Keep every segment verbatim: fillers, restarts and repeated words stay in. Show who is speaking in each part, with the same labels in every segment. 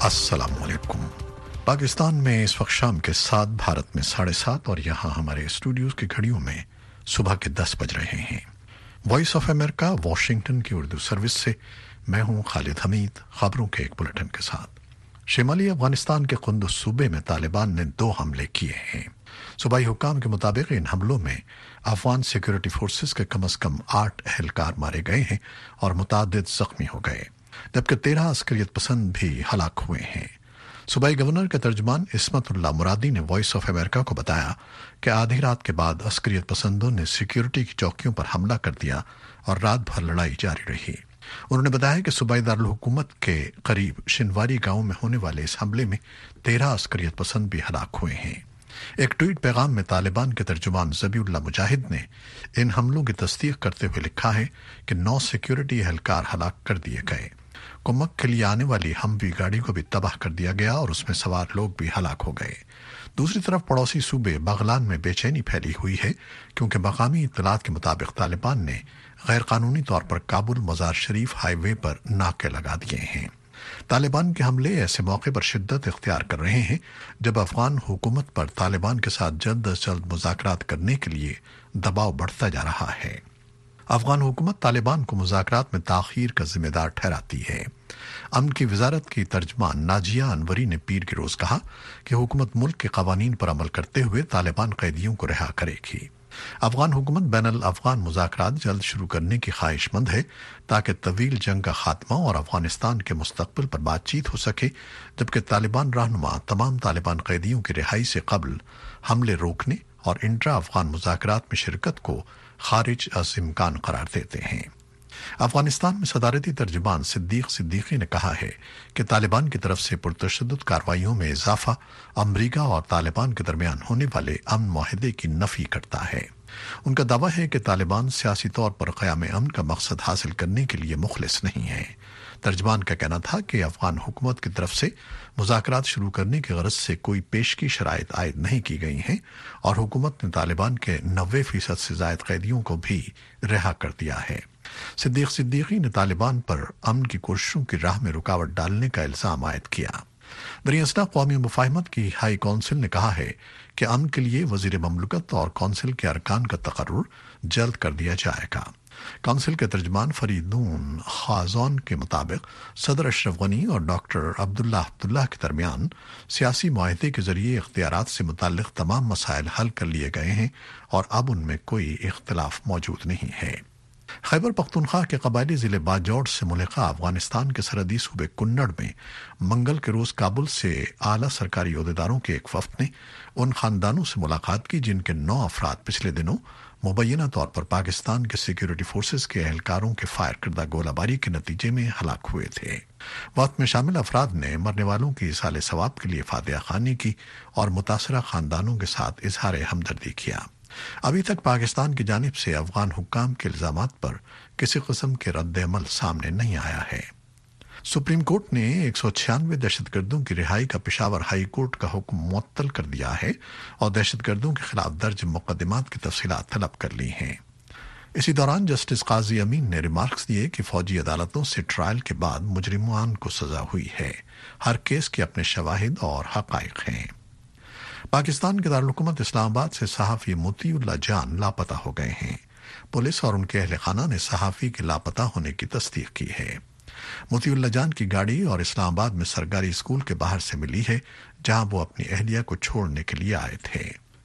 Speaker 1: अस्सलाम वालेकुम। पाकिस्तान में इस वक्त शाम के सात, भारत में साढ़े सात और यहाँ हमारे स्टूडियोज की घड़ियों में सुबह के दस बज रहे हैं। वॉइस ऑफ अमेरिका वाशिंगटन की उर्दू सर्विस से मैं हूँ खालिद हमीद, खबरों के एक बुलेटिन के साथ। शिमाली अफगानिस्तान के कुंदुज सूबे में तालिबान ने दो हमले किए हैं। सूबाई हुक्काम के मुताबिक इन हमलों में अफगान सिक्योरिटी फोर्सेस के कम अज कम आठ एहलकार मारे गए हैं और मुतादिद जख्मी हो गए, जबकि तेरह अस्करियत पसंद भी हलाक हुए हैं। सूबाई गवर्नर के तर्जमान इस्मतुल्लाह मुरादी ने वॉइस ऑफ अमेरिका को बताया कि आधी रात के बाद अस्करियत पसंदों ने सिक्योरिटी की चौकियों पर हमला कर दिया और रात भर लड़ाई जारी रही। उन्होंने बताया कि सूबाई दारुल हुकूमत के करीब शिनवारी गांव में होने वाले इस हमले में तेरह अस्करियत पसंद भी हलाक हुए हैं। एक ट्वीट पैगाम में तालिबान के तर्जुमान ज़बीउल्लाह मुजाहिद ने इन हमलों की तस्दीक करते हुए लिखा है कि नौ सिक्योरिटी एहलकार हलाक कर दिए गए। कुम्मक के लिए आने वाली हमवी गाड़ी को भी तबाह कर दिया गया और उसमें सवार लोग भी हलाक हो गए। दूसरी तरफ पड़ोसी सूबे बगलान में बेचैनी फैली हुई है, क्योंकि मकामी इत्तलात के मुताबिक तालिबान ने गैर कानूनी तौर पर काबुल मज़ार शरीफ हाईवे पर नाके लगा दिए हैं। तालिबान के हमले ऐसे मौके पर शिद्दत इख्तियार कर रहे हैं जब अफगान हुकूमत पर तालिबान के साथ जल्द अज जल्द मुज़ाकरात करने के लिए दबाव बढ़ता जा रहा है। अफगान हुकूमत तालिबान को मुज़ाकरात में ताख़ीर का जिम्मेदार ठहराती है। अमन की वजारत की तर्जमान नाजिया अनवरी ने पीर के रोज कहा कि हुकूमत मुल्क के कवानीन पर अमल करते हुए तालिबान कैदियों को रिहा करेगी। अफगान हुकूमत बैनुल अफगान मुज़ाकरात जल्द शुरू करने की ख्वाहिशमंद है ताकि तवील जंग का खात्मा और अफगानिस्तान के मुस्तकबिल पर बातचीत हो सके, जबकि तालिबान रहनुमा तमाम तालिबान कैदियों की रिहाई से कबल हमले रोकने और इंट्रा अफगान मुज़ाकरात में शिरकत को खारिज अज इम्कान करार देते हैं। अफगानिस्तान में सदारती तर्जुमान सिद्दीक सिद्दीकी ने कहा है कि तालिबान की तरफ से पुरतशद्दुद कार्रवाइयों में इजाफा अमरीका और तालिबान के दरमियान होने वाले अमन मुआहदे की नफी करता है। उनका दावा है कि तालिबान सियासी तौर पर क़याम अमन का मकसद हासिल करने के लिए मुखलिस नहीं है। तर्जमान का कहना था कि अफगान हुकूमत की तरफ से मुज़ाकरात शुरू करने की गरज से कोई पेशगी शराइत आयद नहीं की गई हैं और हुकूमत ने तालिबान के नब्बे फीसद से ज़ायद कैदियों को भी रिहा कर दिया है। सिद्दीक सिद्दीकी ने तालिबान पर अमन की कोशिशों की राह में रुकावट डालने का इल्जाम आयद किया। दरियासना क़ौमी मुफ़ाहमत की हाई कौंसिल ने कहा है कि अमन के लिए वज़ीर ममलकत और कौंसिल के अरकान का तकर्रुर जल्द कर दिया जाएगा। काउंसिल के तर्जमान फरीदून खाजौन के मुताबिक सदर अशरफ गनी और डॉक्टर अब्दुल्ला अब्दुल्ला के दरमियान सियासी मुआहदे के जरिए इख्तियारात से मुताल्लिक़ तमाम मसाइल हल कर लिए गए हैं और अब उनमें कोई इख्तिलाफ मौजूद नहीं है। खैबर पख्तूनख्वा के कबायली ज़िले बाजौड़ से मुल्का अफगानिस्तान के सरहदी सूबे कुन्नड़ में मंगल के रोज़ काबुल से आला सरकारी ओहदेदारों के एक वफ़द ने उन खानदानों से मुलाकात की जिनके नौ अफराद पिछले दिनों मुबैना तौर पर पाकिस्तान के सिक्योरिटी फोर्सेस के एहलकारों के फायर करदा गोलाबारी के नतीजे में हलाक हुए थे। वक्त में शामिल अफराद ने मरने वालों की इसाले सवाब के लिए फातिहा ख़्वानी की और मुतासरा खानदानों के साथ इजहार हमदर्दी किया। अभी तक पाकिस्तान की जानिब से अफगान हुक्काम के इल्जामात पर किसी किस्म के रद्द अमल सामने नहीं आया है। सुप्रीम कोर्ट ने एक सौ छियानवे दहशतगर्दों की रिहाई का पेशावर हाई कोर्ट का हुक्म मुअत्तल कर दिया है और दहशतगर्दों के खिलाफ दर्ज मुकदमात की तफसीलात तलब कर ली हैं। इसी दौरान जस्टिस काजी अमीन ने रिमार्क्स दिए कि फौजी अदालतों से ट्रायल के बाद मुजरिमान को सजा हुई है। हर केस के अपने शवाहिद और हक़ाइक़ हैं। पाकिस्तान के दारुल हुकूमत इस्लामाबाद से सहाफ़ी मोतीउल्लाह जान लापता हो गए हैं। पुलिस और उनके अहल खाना ने सहाफ़ी के लापता होने की तस्दीक की है। मोतीउल्लाह जान की गाड़ी और इस्लामाबाद में सरकारी स्कूल के बाहर से मिली है, जहां वो अपनी अहलिया को छोड़ने के लिए आए थे।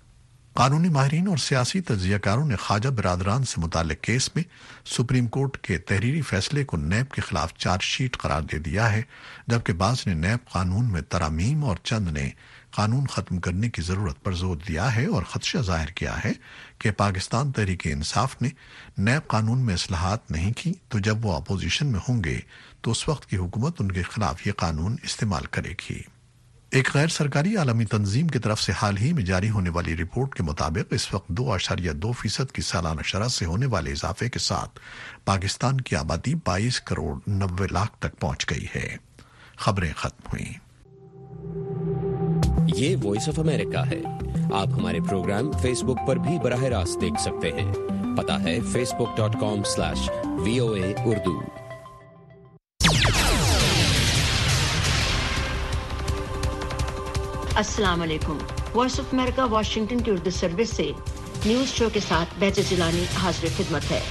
Speaker 1: कानूनी माहिरीन और सियासी तज्जियाकारों ने ख्वाजा बिरादरान से मुताल्लिक केस में सुप्रीम कोर्ट के तहरीरी फैसले को नैब के खिलाफ चार्जशीट करार दे दिया है, जबकि बाज़ ने नैब कानून में तरमीम और चंद ने कानून खत्म करने की जरूरत पर जोर दिया है और खदशा जाहिर किया है कि पाकिस्तान तहरीक इंसाफ ने नैब कानून में इस्लाहात नहीं की तो जब वो अपोजिशन में होंगे तो उस वक्त की हुकूमत उनके खिलाफ ये कानून इस्तेमाल करेगी। एक गैर सरकारी आलमी तंजीम की तरफ से हाल ही में जारी होने वाली रिपोर्ट के मुताबिक इस वक्त दो अशारिया दो फीसद की सालाना शरह से होने वाले इजाफे के साथ पाकिस्तान की आबादी बाईस करोड़ नब्बे लाख तक पहुंच गई है। खबरें खत्म हुई।
Speaker 2: ये वॉइस ऑफ अमेरिका है। आप हमारे प्रोग्राम फेसबुक पर भी बराह रास्त देख सकते हैं। पता है Facebook dot com slash V O A Urdu.
Speaker 3: السلام علیکم. وائس آف امریکہ واشنگٹن کی اردو سروس سے نیوز شو کے ساتھ بہجہ جیلانی حاضر خدمت ہے.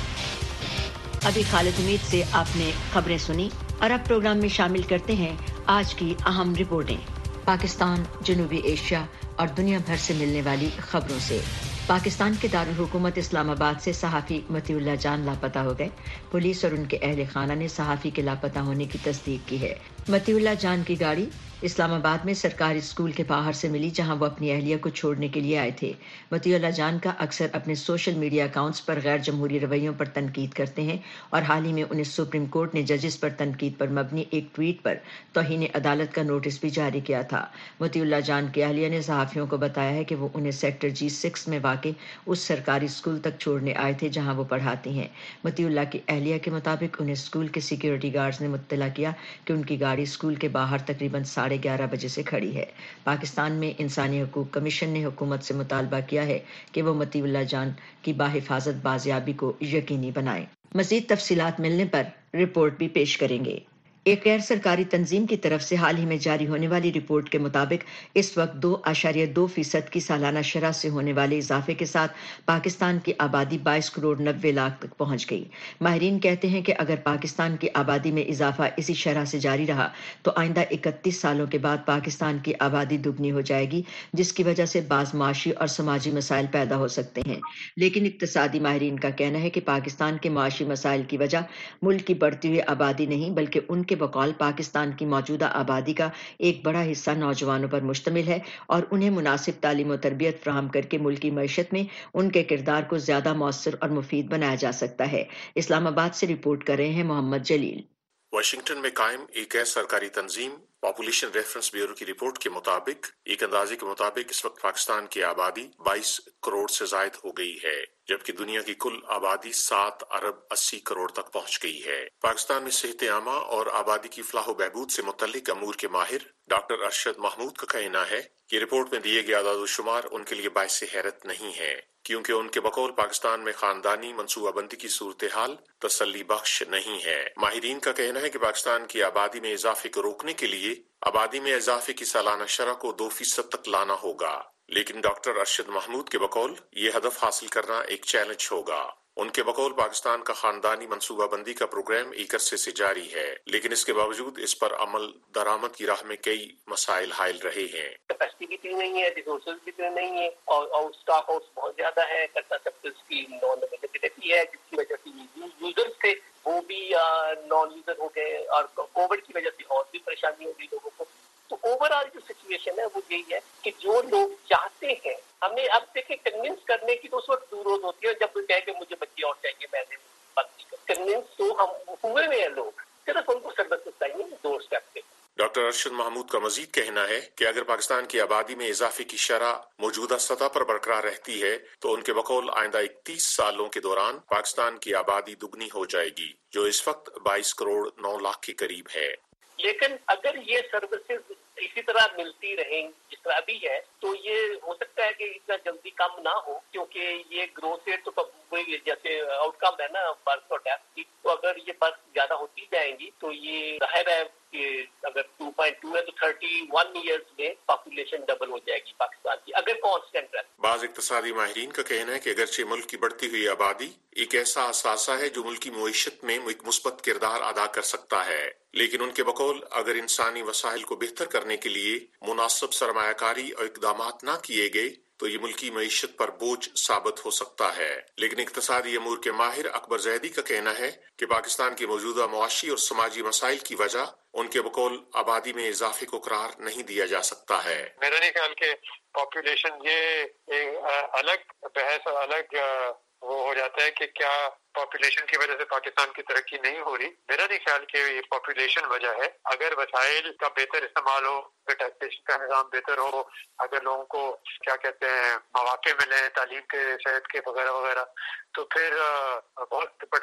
Speaker 3: ابھی خالد امید سے آپ نے خبریں سنی اور اب پروگرام میں شامل کرتے ہیں آج کی اہم رپورٹیں. پاکستان، جنوبی ایشیا اور دنیا بھر سے ملنے والی خبروں سے. پاکستان کے دارالحکومت اسلام آباد سے صحافی مطیع اللہ جان لاپتہ ہو گئے. پولیس اور ان کے اہل خانہ نے صحافی کے لاپتہ ہونے کی تصدیق کی ہے. مطیع اللہ جان کی گاڑی اسلام آباد میں سرکاری اسکول کے باہر سے ملی جہاں وہ اپنی اہلیہ کو چھوڑنے کے لیے آئے تھے. مطیع اللہ جان کا اکثر اپنے سوشل میڈیا اکاؤنٹس پر غیر جمہوری رویوں پر تنقید کرتے ہیں اور حال ہی میں انہیں سپریم کورٹ نے ججز پر تنقید پر مبنی ایک ٹویٹ پر توہین عدالت کا نوٹس بھی جاری کیا تھا. مطیع اللہ جان کی اہلیہ نے صحافیوں کو بتایا ہے کہ وہ انہیں سیکٹر جی سکس میں واقع اس سرکاری اسکول تک چھوڑنے آئے تھے جہاں وہ پڑھاتی ہیں. مطیع اللہ کی اہلیہ کے مطابق انہیں اسکول کے سیکیورٹی گارڈز نے مطلع کیا کہ ان کی گاڑی اسکول کے باہر تقریباً ساڑھے گیارہ بجے سے کھڑی ہے. پاکستان میں انسانی حقوق کمیشن نے حکومت سے مطالبہ کیا ہے کہ وہ مطیع اللہ جان کی بحفاظت بازیابی کو یقینی بنائے. مزید تفصیلات ملنے پر رپورٹ بھی پیش کریں گے. ایک غیر سرکاری تنظیم کی طرف سے حال ہی میں جاری ہونے والی رپورٹ کے مطابق اس وقت دو اشاریہ دو فیصد کی سالانہ شرح سے ہونے والے اضافے کے ساتھ پاکستان کی آبادی بائیس کروڑ نوے لاکھ تک پہنچ گئی. ماہرین کہتے ہیں کہ اگر پاکستان کی آبادی میں اضافہ اسی شرح سے جاری رہا تو آئندہ اکتیس سالوں کے بعد پاکستان کی آبادی دگنی ہو جائے گی، جس کی وجہ سے بعض معاشی اور سماجی مسائل پیدا ہو سکتے ہیں. لیکن اقتصادی ماہرین کا کہنا ہے کہ پاکستان کے معاشی مسائل کی وجہ ملک کی بڑھتی ہوئی آبادی نہیں بلکہ ان کے بقول پاکستان کی موجودہ آبادی کا ایک بڑا حصہ نوجوانوں پر مشتمل ہے اور انہیں مناسب تعلیم و تربیت فراہم کر کے ملکی معیشت میں ان کے کردار کو زیادہ مؤثر اور مفید بنایا جا سکتا ہے. اسلام آباد سے رپورٹ کر رہے ہیں محمد جلیل.
Speaker 1: واشنگٹن میں قائم ایک غیر سرکاری تنظیم پاپولیشن ریفرنس بیورو کی رپورٹ کے مطابق ایک اندازے کے مطابق اس وقت پاکستان کی آبادی بائیس کروڑ سے زائد ہو گئی ہے، جبکہ دنیا کی کل آبادی سات ارب اسی کروڑ تک پہنچ گئی ہے. پاکستان میں صحت عامہ اور آبادی کی فلاح و بہبود سے متعلق امور کے ماہر ڈاکٹر ارشد محمود کا کہنا ہے کہ رپورٹ میں دیے گئے اعداد و شمار ان کے لیے باعث حیرت نہیں ہے، کیونکہ ان کے بقول پاکستان میں خاندانی منصوبہ بندی کی صورتحال تسلی بخش نہیں ہے. ماہرین کا کہنا ہے کہ پاکستان کی آبادی میں اضافے کو روکنے کے لیے آبادی میں اضافے کی سالانہ شرح کو دو فیصد تک لانا ہوگا، لیکن ڈاکٹر ارشد محمود کے بقول یہ ہدف حاصل کرنا ایک چیلنج ہوگا. ان کے بقول پاکستان کا خاندانی منصوبہ بندی کا پروگرام ایک عرصے سے جاری ہے، لیکن اس کے باوجود اس پر عمل درآمد کی راہ میں کئی مسائل حائل رہے ہیں.
Speaker 4: کیپیسٹی بھی اتنی نہیں ہے، ریسورسز بھی اتنے نہیں ہے اور آؤٹ اسٹاک آؤٹ بہت زیادہ ہے. کنٹراسیپٹیوز کی نان اویلیبلٹی ہے جس کی وجہ سے یوزرز تھے وہ بھی نان یوزر ہو گئے اور کووڈ کی وجہ سے اور بھی پریشانی ہوگی لوگوں کو. تو اوور آل جو سچویشن ہے وہ یہی ہے کہ جو لوگ چاہتے ہیں ہمیں اب دیکھیں کنونس کرنے کی تو اس وقت دور روز ہوتی ہے جب کوئی کہے کہ مجھے بچے اور چاہیے میں نے بات نہیں کر کنونس تو ہم ہوئے ہوئے ہیں لوگ، صرف ان کو سروسز چاہیے دو اسٹیپ پہ.
Speaker 1: ڈاکٹر ارشد محمود کا مزید کہنا ہے کہ اگر پاکستان کی آبادی میں اضافے کی شرح موجودہ سطح پر برقرار رہتی ہے تو ان کے بقول آئندہ اکتیس سالوں کے دوران پاکستان کی آبادی دگنی ہو جائے گی، جو اس وقت بائیس کروڑ نو لاکھ کے قریب ہے.
Speaker 4: لیکن اگر یہ سروسز اسی طرح ملتی رہیں جس طرح ابھی ہے تو یہ ہو سکتا ہے کہ اتنا جلدی کم نہ ہو، کیونکہ یہ گروتھ ریٹ تو جیسے آؤٹ کم ہے نا برتھ اور ڈیتھ کی، تو اگر یہ برتھ زیادہ ہوتی جائیں گی تو یہ ظاہر ہے کہ اگر ٹو پوائنٹ ٹو ہے تو تھرٹی ون ایئرس میں پاپولیشن ڈبل ہو جائے گی پاکستان کی اگر کانسٹنٹ رہے.
Speaker 1: بعض اقتصادی ماہرین کا کہنا ہے کہ اگرچہ ملک کی بڑھتی ہوئی آبادی ایک ایسا اثاثہ ہے جو ملکی معیشت میں ایک مثبت کردار ادا کر سکتا ہے، لیکن ان کے بقول اگر انسانی وسائل کو بہتر کرنے کے لیے مناسب سرمایہ کاری اور اقدامات نہ کیے گئے تو یہ ملکی معیشت پر بوجھ ثابت ہو سکتا ہے. لیکن اقتصادی امور کے ماہر اکبر زیدی کا کہنا ہے کہ پاکستان کی موجودہ معاشی اور سماجی مسائل کی وجہ ان کے بقول آبادی میں اضافے کو قرار نہیں دیا جا سکتا ہے.
Speaker 5: میرا نہیں خیال کہ پاپولیشن یہ ایک الگ بحث اور الگ وہ ہو جاتا ہے کہ کیا پاپولیشن کی وجہ سے پاکستان کی ترقی نہیں ہو رہی. میرا نہیں خیال کہ یہ پاپولیشن وجہ ہے. اگر وسائل کا بہتر استعمال ہو، ٹیکسیشن کا نظام بہتر ہو، اگر لوگوں کو کیا کہتے ہیں مواقع ملیں تعلیم کے، صحت کے وغیرہ وغیرہ، تو پھر بہت پڑے گا.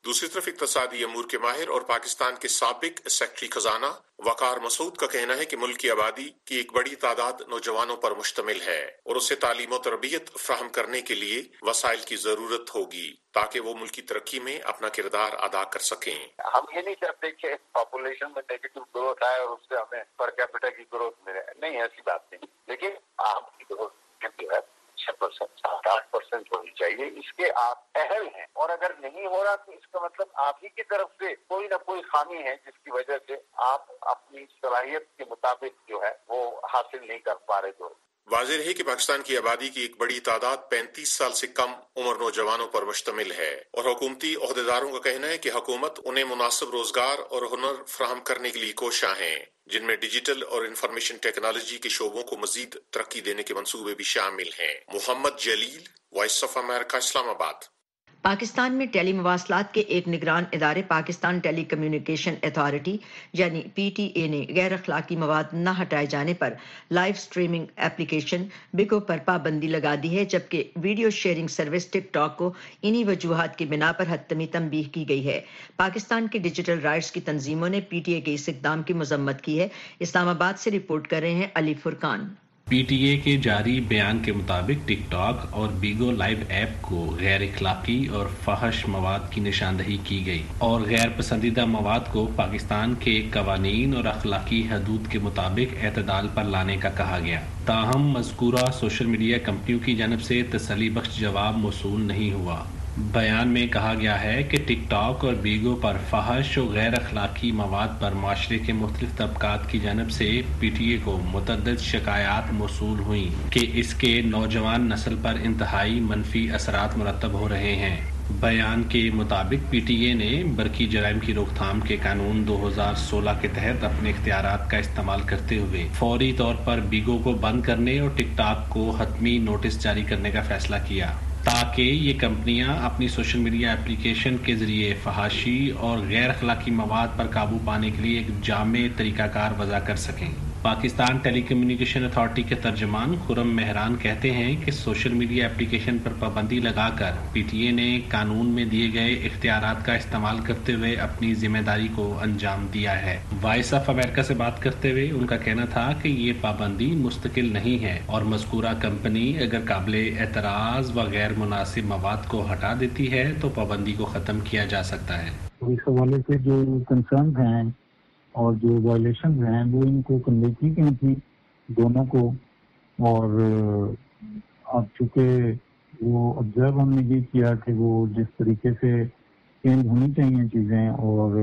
Speaker 6: दूसरी तरफ इक्तसादी अमूर के माहिर और पाकिस्तान के साबिक सेक्रेटरी खजाना वकार मसूद का कहना है कि मुल्क की आबादी की एक बड़ी तादाद नौजवानों पर मुश्तमिल है और उसे तालीम और तरबियत फ्राहम करने के लिए वसाइल की जरूरत होगी ताकि वो मुल्क की तरक्की में अपना किरदार अदा कर सकें।
Speaker 5: हम ये नहीं चाहते कि पॉपुलेशन में नेगेटिव ग्रोथ आए और उससे हमें पर कैपिटा की ग्रोथ मिले, नहीं, ऐसी बात नहीं, लेकिन आपकी ग्रोथ जो है छह परसेंट सात आठ परसेंट होनी चाहिए, इसके आप अहल हैं, और अगर नहीं हो रहा तो इसका मतलब आप ही की तरफ से कोई ना कोई खामी है जिसकी वजह से आप अपनी सलाहियत के मुताबिक जो है वो हासिल नहीं कर पा रहे। तो
Speaker 6: वाज़ेह है कि पाकिस्तान की आबादी की एक बड़ी तादाद पैंतीस साल से कम उम्र नौजवानों पर मुश्तमिल है और हुकूमती ओहदेदारों का कहना है कि हुकूमत उन्हें मुनासिब रोजगार और हुनर फ्राहम करने के लिए कोशियां हैं, जिनमें डिजिटल और इंफॉर्मेशन टेक्नोलॉजी के शोबों को मजीद तरक्की देने के मंसूबे भी शामिल हैं। Mohammad Jalil, Voice of America, Islamabad.
Speaker 3: Pakistan में टेली मवासलात के एक निगरान इदारे पाकिस्तान टेली कम्युनिकेशन अथॉरिटी यानी पी टी ए ने गैर अखलाकी मवाद न हटाए जाने पर लाइव स्ट्रीमिंग एप्लीकेशन बिगो पर पाबंदी लगा दी है, जबकि video sharing service TikTok को इन्हीं वजूहात की बिना पर हतमी तंबीह की गई है। पाकिस्तान की डिजिटल राइट्स की तंजीमों ने पी टी ए के इस इकदाम की मजम्मत की है। इस्लामाबाद से रिपोर्ट कर रहे हैं Ali Furqan.
Speaker 7: P T A के जारी बयान के मुताबिक टिक टॉक और बीगो लाइव ऐप को गैर इखलाकी और फहश मवाद की निशानदही की गई और गैर पसंदीदा मवाद को पाकिस्तान के कवानीन और अखलाकी हदूद के मुताबिक एतदाल पर लाने का कहा गया। ताहम मज़कूरा सोशल मीडिया कंपनियों की जानब से तसल्ली बख्श जवाब मौसूल नहीं हुआ। बयान में कहा गया है कि टिक टॉक और बीगो पर फहश और गैर अखलाकी मवाद पर माशरे के मुख्तलिफ तबकात की जानब से पी टी ए को मुतअद्दिद शिकायत मौसूल हुई कि इसके नौजवान नस्ल पर इंतहाई मनफी असरात मुरतब हो रहे हैं। बयान के मुताबिक पी टी ए ने बरकी जराइम की रोकथाम के कानून दो हज़ार सोलह के तहत अपने इख्तियारात का इस्तेमाल करते हुए फौरी तौर पर बीगो को बंद करने और टिक टॉक को हतमी नोटिस जारी करने का फैसला किया ताकि ये कंपनियां अपनी सोशल मीडिया एप्लीकेशन के जरिए फहाशी और गैर अखलाकी मवाद पर काबू पाने के लिए एक जामे तरीकाकार वज़ा कर सकें। पाकिस्तान टेली कम्युनिकेशन अथॉरिटी के तर्जमान खुरम मेहरान कहते हैं कि सोशल मीडिया एप्लीकेशन पर पाबंदी लगाकर पी टी ए ने कानून में दिए गए इख्तियारात का इस्तेमाल करते हुए अपनी जिम्मेदारी को अंजाम दिया है। वॉइस ऑफ अमेरिका से बात करते हुए उनका कहना था कि ये पाबंदी मुस्तकिल नहीं है और मज़कूरा कंपनी अगर काबिल एतराज़ व गैर मुनासिब मवाद को हटा देती है तो पाबंदी को ख़त्म किया जा सकता है।
Speaker 8: इस हवाले से जो कंसर्न हैं और जो वायलेशन हैं वो इनको कन्वे की गई थी दोनों को, और अब चूँकि वो ऑब्जर्व हमने ये किया कि वो जिस तरीके से चेंज होनी चाहिए चीज़ें और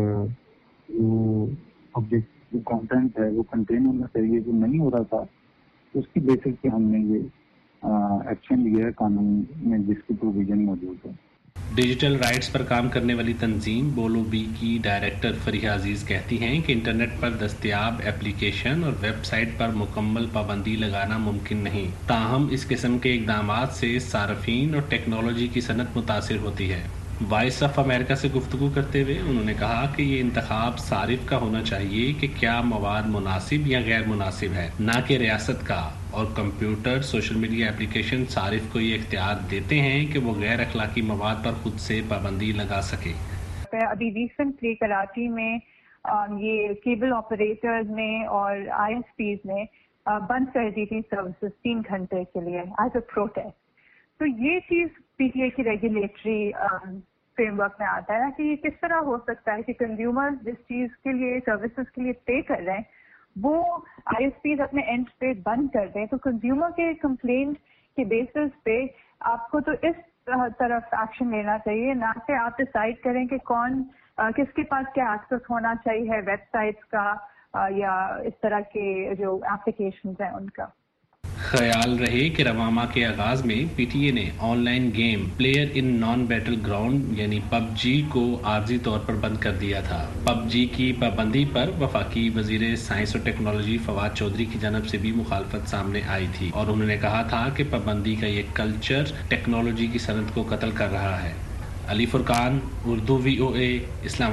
Speaker 8: वो ऑब्जेक्ट जो कंटेंट है वो कंटेन होना चाहिए जो नहीं हो रहा था, उसकी बेसिस पे हमने ये एक्शन लिया है कानून में जिसकी प्रोविजन मौजूद है।
Speaker 7: डिजिटल राइट्स पर काम करने वाली तंजीम बोलो बी की डायरेक्टर फरीहा अजीज कहती हैं कि इंटरनेट पर दस्तयाब एप्लीकेशन और वेबसाइट पर मुकम्मल पाबंदी लगाना मुमकिन नहीं, ताहम इस किस्म के इक़दामात से सार्फिन और टेक्नोलॉजी की सनत मुतासिर होती है। वॉइस ऑफ अमेरिका से गुफ्तगू करते हुए उन्होंने कहा कि ये इंतखाब सारिफ का होना चाहिए कि क्या मवाद मुनासिब या गैर मुनासिब है, ना कि रियासत का, और कंप्यूटर सोशल मीडिया एप्लीकेशन सारिफ को ये इख्तियार देते हैं कि वो गैर अखलाकी मवाद पर खुद से पाबंदी लगा सके।
Speaker 9: अभी रिसेंटली कराची में ये केबल ऑपरेटर्स ने और आई एस पीज ने बंद कर दी थी सर्विसेज तीन घंटे के लिए एज अ प्रोटेस्ट। तो ये चीज पी टी ए की रेगुलेटरी फ्रेमवर्क में आता है कि ये किस तरह हो सकता है कि कंज्यूमर जिस चीज के लिए सर्विसेज के लिए पे कर रहे हैं वो आई एस पीज अपने एंड पे बंद कर दें। तो कंज्यूमर के कंप्लेंट के बेसिस पे आपको तो इस तरफ एक्शन लेना चाहिए, ना कि आप डिसाइड करें कि कौन किसके पास क्या एक्सेस होना चाहिए वेबसाइट्स का या इस तरह के जो एप्लीकेशंस हैं उनका।
Speaker 7: ख्याल रहे कि रवामा के आगाज में पी टी ए ने online game player unknown's battle ground यानी पबजी को आर्जी तौर पर बंद कर दिया था। पबजी की पाबंदी पर वफाकी वजीर साइंस और टेक्नोलॉजी फवाद चौधरी की जानब से भी मुखालफत सामने आई थी और उन्होंने कहा था कि पाबंदी का ये कल्चर टेक्नोलॉजी की सनत को कत्ल कर रहा है। Ali Furqan, Urdu V O A, Islamabad.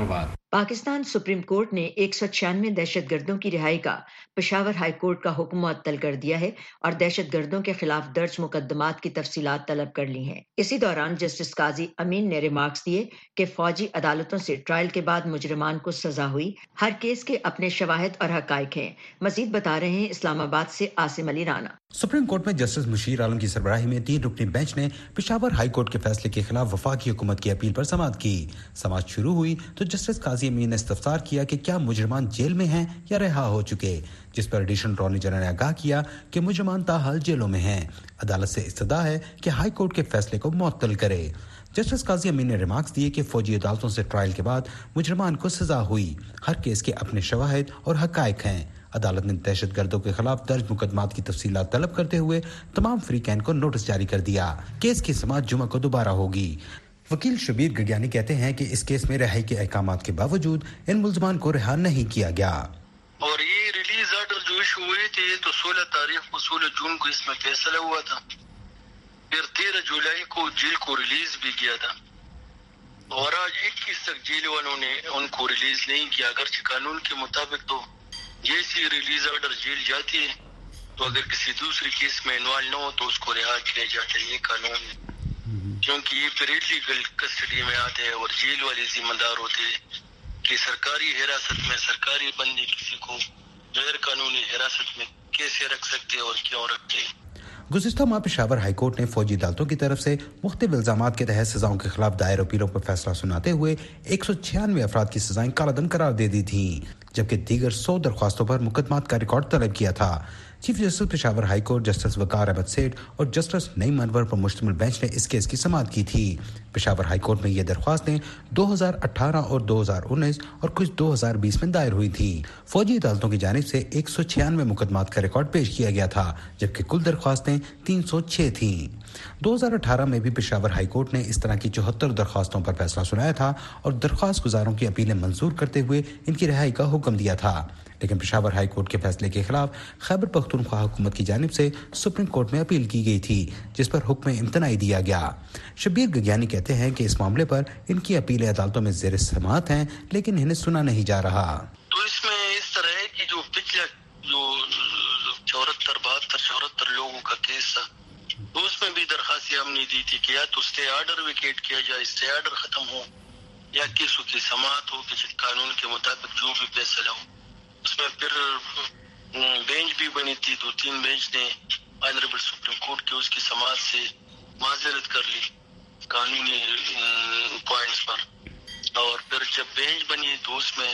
Speaker 3: Pakistan Supreme Court ने एक सौ छियानवे दहशत गर्दों की रिहाई का पेशावर हाई कोर्ट का हुक्म मुअत्तल कर दिया है और दहशत गर्दों के खिलाफ दर्ज मुकदमात की तफसीलात तलब कर ली हैं। इसी दौरान जस्टिस काजी अमीन ने रिमार्क्स दिए कि फौजी अदालतों से ट्रायल के बाद मुजरिमान को सजा हुई, हर केस के अपने शवाहिद और हकाइक हैं। मजीद बता रहे हैं इस्लामाबाद से आसिम अली राना।
Speaker 10: सुप्रीम कोर्ट में जस्टिस मुशीर आलम की सरबराही में तीन रुकनी बेंच ने पेशावर हाई कोर्ट के फैसले के खिलाफ वफाकी हुकूमत की अपील पर समाअत की। समाअत शुरू हुई तो जस्टिस काजी अमीन ने इस्तफसार किया कि क्या मुजरिमान जेल में हैं या रिहा हो चुके, जिस पर एडिशनल अटॉर्नी जनरल ने आगाह किया कि मुजरिमान ताहाल जेलों में हैं। अदालत से इस्तदा है कि हाई कोर्ट के फैसले को मुअत्तल करे। जस्टिस काजी अमीन ने रिमार्क्स दिए कि फौजी अदालतों से ट्रायल के बाद मुजरिमान को सजा हुई, हर केस के अपने शवाहिद और हकाइक हैं। अदालत ने दहशत गर्दों के खिलाफ दर्ज मुकदमात की तफसीलात तलब करते हुए तमाम फ्रीकैन को नोटिस जारी कर दिया। केस की समाअत जुमा को दोबारा होगी। वकील शबीर गज्ञानी कहते हैं कि इस केस में रिहाई के अहकामात के बावजूद इन मुल्ज़मान को रिहा नहीं किया गया।
Speaker 11: और ये रिलीज ऑर्डर जो इशू हुए थे तो सोलह तारीख को सोलह जून को इसमें फैसला हुआ था, फिर तेरह जुलाई को जेल को रिलीज भी किया था और आज इक्कीस तक जेल वालों ने उनको रिलीज नहीं किया। अगर कानून के मुताबिक तो जैसी रिलीज ऑर्डर जेल जाती है तो अगर किसी दूसरी केस में इन्वॉल्व न हो तो उसको रिहा किया जाता है। ये कानून है, क्योंकि ये फिर इलीगल कस्टडी में आते हैं और जेल वाले जिम्मेदार होते हैं कि सरकारी हिरासत में सरकारी बंदी किसी को गैर कानूनी हिरासत में कैसे रख सकते और क्यों रखते हैं।
Speaker 10: गुज़िश्ता माह पेशावर हाई कोर्ट ने फौजी अदालतों की तरफ से मुख्तलिफ इल्जामात के तहत सजाओं के खिलाफ दायर अपीलों पर फैसला सुनाते हुए एक सौ छियानवे अफराद की सजाएं कालादम करार दे दी थी, जबकि दीगर सौ दरख्वास्तों पर मुकदमात का रिकॉर्ड तलब किया था। Chief justice Peshawar High Court justice Waqar Ahmad Seth और जस्टिस नईम अनवर पर मुश्तमिल बेंच ने इस केस की समाअत की थी। पेशावर हाई कोर्ट में ये दरख्वास्तें दो हज़ार अठारह और दो हज़ार उन्नीस और कुछ दो हज़ार बीस में दायर हुई थी। फौजी अदालतों की जानिब से एक सौ छियानवे मुकदमात का रिकॉर्ड पेश किया गया था, जबकि कुल दरख्वास्तें तीन सौ छह थीं। दो हज़ार अठारह में भी पेशावर हाई कोर्ट ने इस तरह की चौहत्तर दरख्वास्तों पर फैसला सुनाया था और दरख्वास्त गुजारों की अपीलें मंजूर करते हुए इनकी रिहाई का हुक्म दिया था, लेकिन पेशावर हाई कोर्ट के फैसले के खिलाफ खैबर पख्तूनख्वा हुकूमत की जानिब से सुप्रीम कोर्ट में अपील की गई थी, जिस पर हुक्म इम्तनाई दिया गया। शबीर गज्ञानी कहते हैं कि इस मामले पर इनकी अपीलें अदालतों में ज़ेर समाअत हैं, लेकिन इन्हें सुना नहीं जा रहा।
Speaker 11: तो इसमें इस तरह है कि जो पिछले जो चौहत्तर बहत्तर चौहत्तर लोगों का केस था तो उसमें भी दरखास्त हमने दी थी कि या तो स्टे ऑर्डर विकेट किया जाए, स्टे ऑर्डर खत्म हो, या केसों की समाअत हो कि कानून के मुताबिक जो भी फैसला हो। उसमें फिर बेंच भी बनी थी, दो तीन बेंच ने ऑनरेबल सुप्रीम कोर्ट के उसकी समाअत से माजरत कर ली कानूनी पॉइंट्स पर, और फिर जब बेंच बनी तो उसमें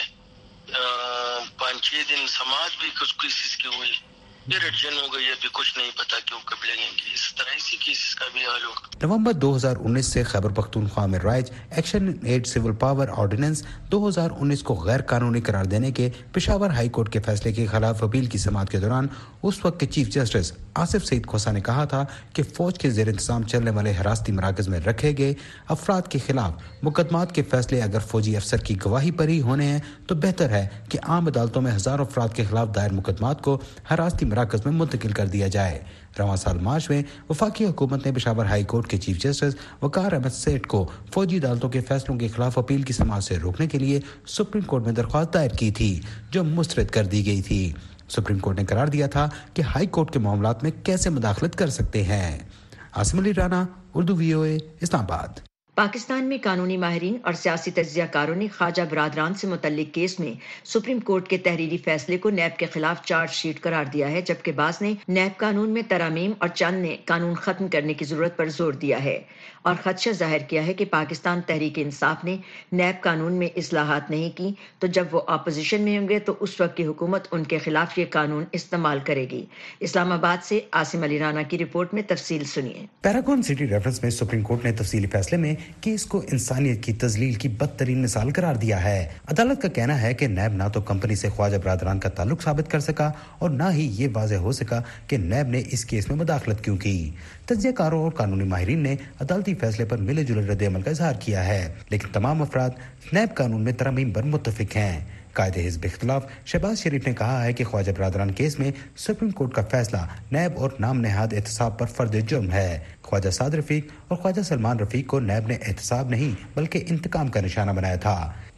Speaker 11: पाँच छः दिन समाअत भी कुछ केसेस के हुई, फिर एडजन हो गई। अभी कुछ नहीं पता क्यों कब लगेंगे। इस तरह इसी केसेस का भी हाल होगा।
Speaker 10: नवंबर दो हज़ार उन्नीस से खैबर पख्तूनख्वा में राइज action aid civil power ordinance दो हज़ार उन्नीस को गैर कानूनी करार देने के पेशावर हाई कोर्ट के फैसले के खिलाफ अपील की समाअत के दौरान उस वक्त के चीफ जस्टिस आसिफ सईद खोसा ने कहा था कि फौज के जेर इंतजाम चलने वाले हिरासती मराकज में रखे गए अफराद के खिलाफ मुकदमात के फैसले अगर फौजी अफसर की गवाही पर ही होने हैं तो बेहतर है कि आम अदालतों में हजारों अफराद के खिलाफ दायर मुकदमात को हिरासती मराकज में मुंतकिल कर दिया जाए। रवां साल मार्च में वफाकी हुकूमत ने पेशावर हाई कोर्ट के चीफ जस्टिस वकार अहमद सेठ को फौजी अदालतों के फैसलों के खिलाफ अपील की समाअत से रोकने के लिए सुप्रीम कोर्ट में दरख्वास्त दायर की थी, जो मुस्तरद कर दी गई थी। सुप्रीम कोर्ट ने करार दिया था कि हाई कोर्ट के मामलात में कैसे मुदाखलत कर सकते हैं। आसिम अली राना, उर्दू वीओए, इस्लामाबाद।
Speaker 3: पाकिस्तान में कानूनी माहिरीन और सियासी तज्जियाकारों ने ख्वाजा बरादरान से मुतल्लिक केस में सुप्रीम कोर्ट के तहरीरी फैसले को नैब के खिलाफ चार्जशीट करार दिया है, जबकि बाज़ ने नैब कानून में तरामीम और चंद ने कानून खत्म करने की जरूरत पर जोर दिया है और खदशा जाहिर किया है कि पाकिस्तान तहरीक इंसाफ ने नैब कानून में इस्लाहात नहीं की तो जब वो अपोजिशन में होंगे तो उस वक्त की हुकूमत उनके खिलाफ ये कानून इस्तेमाल करेगी। इस्लामाबाद से आसिम अली राना की रिपोर्ट में तफसील सुनिए।
Speaker 10: पैरागॉन सिटी रेफरेंस में सुप्रीम कोर्ट ने तफसीली फैसले में केस को इंसानियत की तजलील की बदतरीन मिसाल करार दिया है। अदालत का कहना है कि नैब ना तो कंपनी से ख्वाजा बरादरान का ताल्लुक साबित कर सका और ना ही ये वाज़ेह हो सका कि नैब ने इस केस में मुदाखलत क्यों की। तज्जियाकारों और कानूनी माहिरीन ने अदालती फैसले पर मिले जुले रद्द-ए-अमल का इजहार किया है, लेकिन तमाम अफराद नैब कानून में तरमीम पर मुत्तफिक हैं। कायदे हिज़्ब इख्तिलाफ शहबाज शरीफ ने कहा है कि ख्वाजा बरादरान केस में सुप्रीम कोर्ट का फैसला नैब और नाम नेहाद एहतसाब पर फर्द जुर्म है। ख्वाजा साद रफीक और ख्वाजा सलमान रफीक को नैब ने एहतसाब नहीं बल्कि इंतकाम का निशाना बनाया था।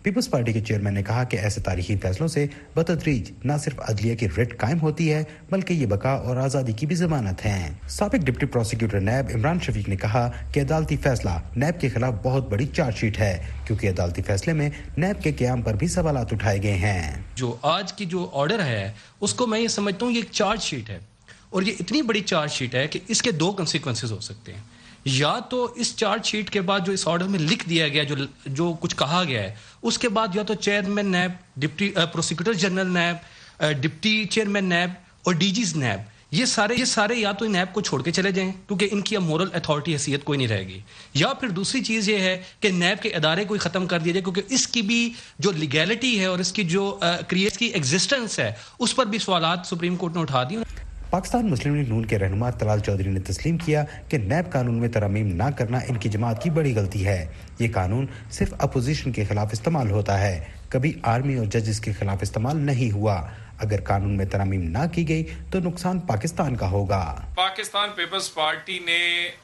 Speaker 10: پیپلز پارٹی کے چیئرمین نے کہا کہ ایسے تاریخی فیصلوں سے بتدریج نہ صرف عدلیہ کی ریٹ قائم ہوتی ہے بلکہ یہ بقا اور آزادی کی بھی ضمانت ہے۔ سابق ڈپٹی پروسیکیوٹر نیب عمران شفیق نے کہا کہ عدالتی فیصلہ نیب کے خلاف بہت بڑی چارج شیٹ ہے کیونکہ عدالتی فیصلے میں نیب کے قیام پر بھی سوالات اٹھائے گئے ہیں۔
Speaker 12: جو آج کی جو آرڈر ہے اس کو میں یہ سمجھتا ہوں یہ ایک چارج شیٹ ہے اور یہ اتنی بڑی چارج شیٹ ہے کہ اس کے دو کنسیکوینسز ہو سکتے ہیں۔ یا تو اس چارج شیٹ کے بعد جو اس آرڈر میں لکھ دیا گیا جو جو کچھ کہا گیا ہے اس کے بعد یا تو chairman NAB, deputy prosecutor general NAB, deputy chairman NAB اور ڈی جیز نیب یہ سارے یہ سارے یا تو نیب کو چھوڑ کے چلے جائیں کیونکہ ان کی اب مورل اتھارٹی حیثیت کوئی نہیں رہے گی، یا پھر دوسری چیز یہ ہے کہ نیب کے ادارے کو ختم کر دیا جائے کیونکہ اس کی بھی جو لیگیلٹی ہے اور اس کی جو کریٹ کی ایگزسٹنس ہے اس پر بھی سوالات سپریم کورٹ نے اٹھا دی۔
Speaker 10: پاکستان مسلم لیگ نون کے رہنما طلال چودھری نے تسلیم کیا کہ نیب قانون میں ترامیم نہ کرنا ان کی جماعت کی بڑی غلطی ہے۔ یہ قانون صرف اپوزیشن کے خلاف استعمال ہوتا ہے، کبھی آرمی اور ججز کے خلاف استعمال نہیں ہوا۔ اگر قانون میں ترامیم نہ کی گئی تو نقصان پاکستان کا ہوگا۔
Speaker 13: پاکستان پیپلز پارٹی نے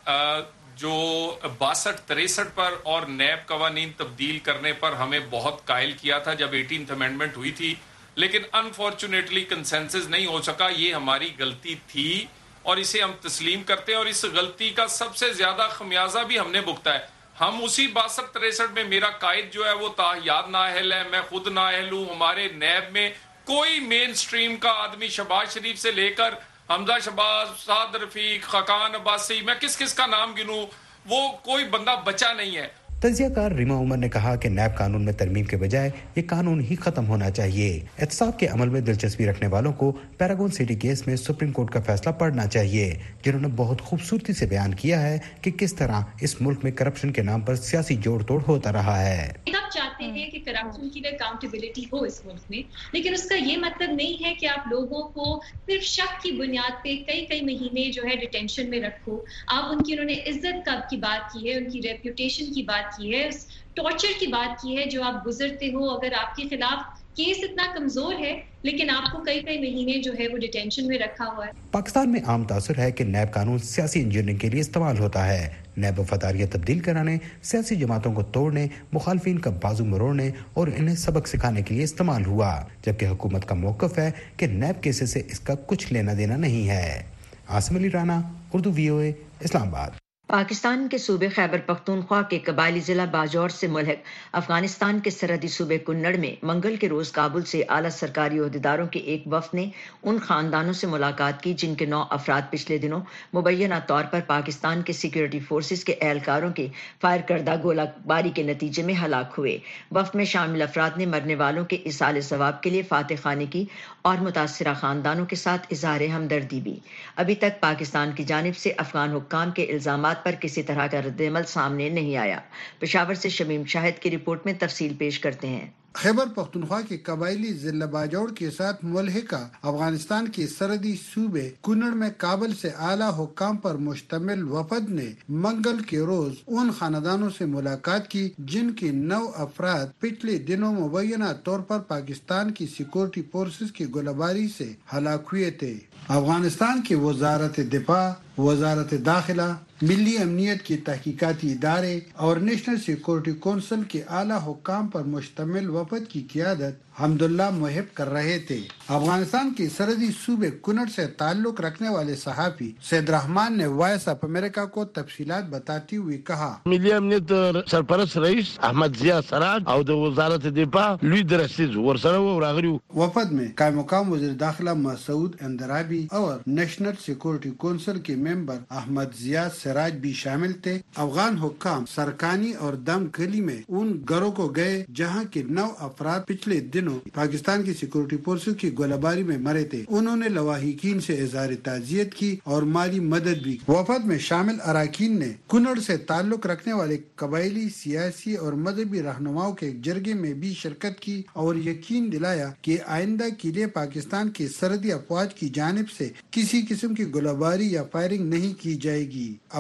Speaker 13: جو باسٹھ تریسٹھ پر اور نیب قوانین تبدیل کرنے پر ہمیں بہت قائل کیا تھا جب ایٹینتھ امینڈمنٹ ہوئی تھی، لیکن انفارچونیٹلی کنسنسس نہیں ہو سکا۔ یہ ہماری غلطی تھی اور اسے ہم تسلیم کرتے ہیں اور اس غلطی کا سب سے زیادہ خمیازہ بھی ہم نے بھگتا ہے۔ ہم اسی باسٹھ تریسٹھ میں میرا قائد جو ہے وہ تاحیات نااہل ہے، میں خود نااہل ہوں، ہمارے نیب میں کوئی مین سٹریم کا آدمی شہباز شریف سے لے کر حمزہ شہباز، سعد رفیق، خاقان عباسی، میں کس کس کا نام گنوں، وہ کوئی بندہ بچا نہیں ہے۔
Speaker 10: تجزیہ کار ریما عمر نے کہا کہ نیب قانون میں ترمیم کے بجائے یہ قانون ہی ختم ہونا چاہیے۔ احتساب کے عمل میں دلچسپی رکھنے والوں کو پیراگون سٹی کیس میں سپریم کورٹ کا فیصلہ پڑھنا چاہیے، جنہوں نے بہت خوبصورتی سے بیان کیا ہے کہ کس طرح اس ملک میں کرپشن کے نام پر سیاسی جوڑ توڑ ہوتا رہا ہے۔
Speaker 14: آپ چاہتے ہیں کہ کرپشن کی اکاؤنٹیبلٹی ہو اس ملک میں، لیکن اس کا یہ مطلب نہیں ہے کہ آپ لوگوں کو صرف شک کی بنیاد پہ کئی کئی مہینے جو ہے ڈیٹینشن میں رکھو۔ آپ ان کی انہوں نے عزت کی بات کی ہے، ان کی ریپوٹیشن کی بات کی ہے، اس ٹارچر کی بات کی ہے جو آپ گزرتے ہو۔ اگر آپ کے خلاف کیس اتنا کمزور ہے لیکن آپ کو کئی کئی مہینے جو ہے وہ ڈیٹینشن میں رکھا ہوا ہے۔
Speaker 10: پاکستان میں عام تاثر ہے کہ نیب قانون سیاسی انجینئرنگ کے لیے استعمال ہوتا ہے۔ نیب وفاداریت تبدیل کرانے، سیاسی جماعتوں کو توڑنے، مخالفین کا بازو مروڑنے اور انہیں سبق سکھانے کے لیے استعمال ہوا، جبکہ حکومت کا موقف ہے کہ نیب کیسز سے اس کا کچھ لینا دینا نہیں ہے۔ عاصم علی رانا، اردو وی او اے، اسلام آباد۔
Speaker 3: پاکستان کے صوبے خیبر پختونخوا کے قبائلی ضلع باجوڑ سے ملحق افغانستان کے سرحدی صوبے کنڑ میں منگل کے روز کابل سے اعلیٰ سرکاری عہدیداروں کے ایک وفد نے ان خاندانوں سے ملاقات کی جن کے نو افراد پچھلے دنوں مبینہ طور پر پاکستان کے سیکیورٹی فورسز کے اہلکاروں کے فائر کردہ گولہ باری کے نتیجے میں ہلاک ہوئے۔ وفد میں شامل افراد نے مرنے والوں کے ایصال ثواب کے لیے فاتح خوانی کی اور متاثرہ خاندانوں کے ساتھ اظہار ہمدردی بھی۔ ابھی تک پاکستان کی جانب سے افغان حکام کے الزامات پر کسی طرح کا رد عمل سامنے نہیں آیا۔ پشاور سے شمیم شاہد کی رپورٹ میں تفصیل پیش کرتے ہیں۔
Speaker 15: خیبر پختونخوا کے قبائلی ضلع باجوڑ کے ساتھ ملحقہ افغانستان کے سرحدی صوبے کنڑ میں کابل سے اعلیٰ حکام پر مشتمل وفد نے منگل کے روز ان خاندانوں سے ملاقات کی جن کے نو افراد پچھلے دنوں مبینہ طور پر پاکستان کی سیکورٹی فورسز کی گولہ باری سے ہلاک ہوئے تھے۔ افغانستان کی وزارت دفاع، وزارت داخلہ، ملی امنیت کے تحقیقاتی ادارے اور نیشنل سیکورٹی کونسل کے اعلیٰ حکام پر مشتمل وفد کی قیادت حمداللہ محب کر رہے تھے۔ افغانستان کے سرحدی صوبے کنڑ سے تعلق رکھنے والے صحافی سید رحمان نے وائس آف امریکہ کو تفصیلات بتاتے ہوئے کہا،
Speaker 16: ملی امنیت سرپرست رئیس احمد ضیاء سراج او د وزارت دفاع لوی درسیز ورسره وراغلی۔
Speaker 15: وفد میں قائم مقام وزیر داخلہ مسعود اندرابی اور نیشنل سیکورٹی کونسل کے ممبر احمد ضیاء سراج بھی شامل تھے۔ افغان حکام سرکانی اور دم گلی میں ان گھروں کو گئے جہاں کے نو افراد پچھلے دنوں پاکستان کی سیکورٹی فورسز کی گولہ باری میں مرے تھے۔ انہوں نے لواحقین سے اظہار تعزیت کی اور مالی مدد بھی۔ وفد میں شامل اراکین نے کنڑ سے تعلق رکھنے والے قبائلی، سیاسی اور مذہبی رہنماؤں کے جرگے میں بھی شرکت کی اور یقین دلایا کہ آئندہ کے لیے پاکستان کے سرحدی افواج کی جانب سے کسی قسم کی گولہ باری یا فائرنگ نہیں کی جائے گی۔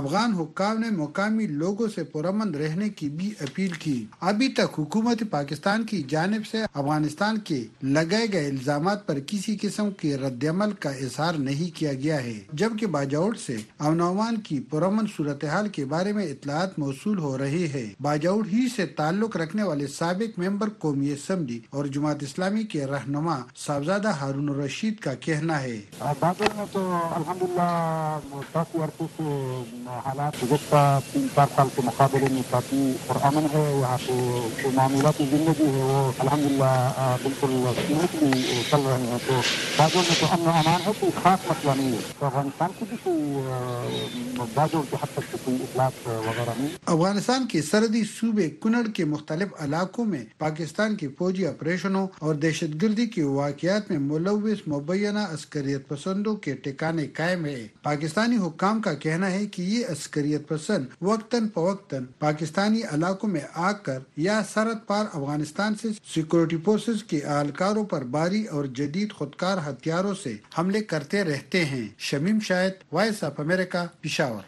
Speaker 15: افغان حکام نے مقامی لوگوں سے پرامن رہنے کی بھی اپیل کی۔ ابھی تک حکومت پاکستان کی جانب سے افغانستان کے لگائے گئے الزامات پر کسی قسم کے رد عمل کا اظہار نہیں کیا گیا ہے، جبکہ باجوڑ سے امن و امان کی پرامن صورتحال کے بارے میں اطلاعات موصول ہو رہی ہے۔ باجوڑ ہی سے تعلق رکھنے والے سابق ممبر قومی اسمبلی اور جماعت اسلامی کے رہنما صاحبزادہ ہارون الرشید کا کہنا ہے،
Speaker 8: باجوڑ میں تو الحمدللہ کافی عرصے سے حالات گزشتہ تین چار سال کے مقابلے میں کافی پرامن ہے۔ یہاں پہ جو معمولاتی زندگی ہے وہ الحمدللہ بالکل سموتھلی چل رہے ہیں۔ تو باجوڑ میں تو امن و امان ہے، کوئی خاص مسئلہ نہیں ہے۔ تو افغانستان کی بھی کوئی باجوڑ کے حد تک کوئی اطلاعات وغیرہ نہیں۔
Speaker 15: افغانستان کے سرحدی صوبے کنڑ کے مختلف علاقوں میں پاکستان کے فوجی آپریشنوں اور دہشت گردی کے واقعات میں ملوث مبینہ عسکریت پسندوں کے ٹھکانے قائم ہے۔ پاکستانی حکام کا کہنا ہے کہ یہ عسکریت پسند وقتاً فوقتاً پاکستانی علاقوں میں آ کر یا سرحد پار افغانستان سے سیکورٹی فورسز کے اہلکاروں پر بھاری اور جدید خودکار ہتھیاروں سے حملے کرتے رہتے ہیں۔ Shamim Shahid, Voice of America, Peshawar.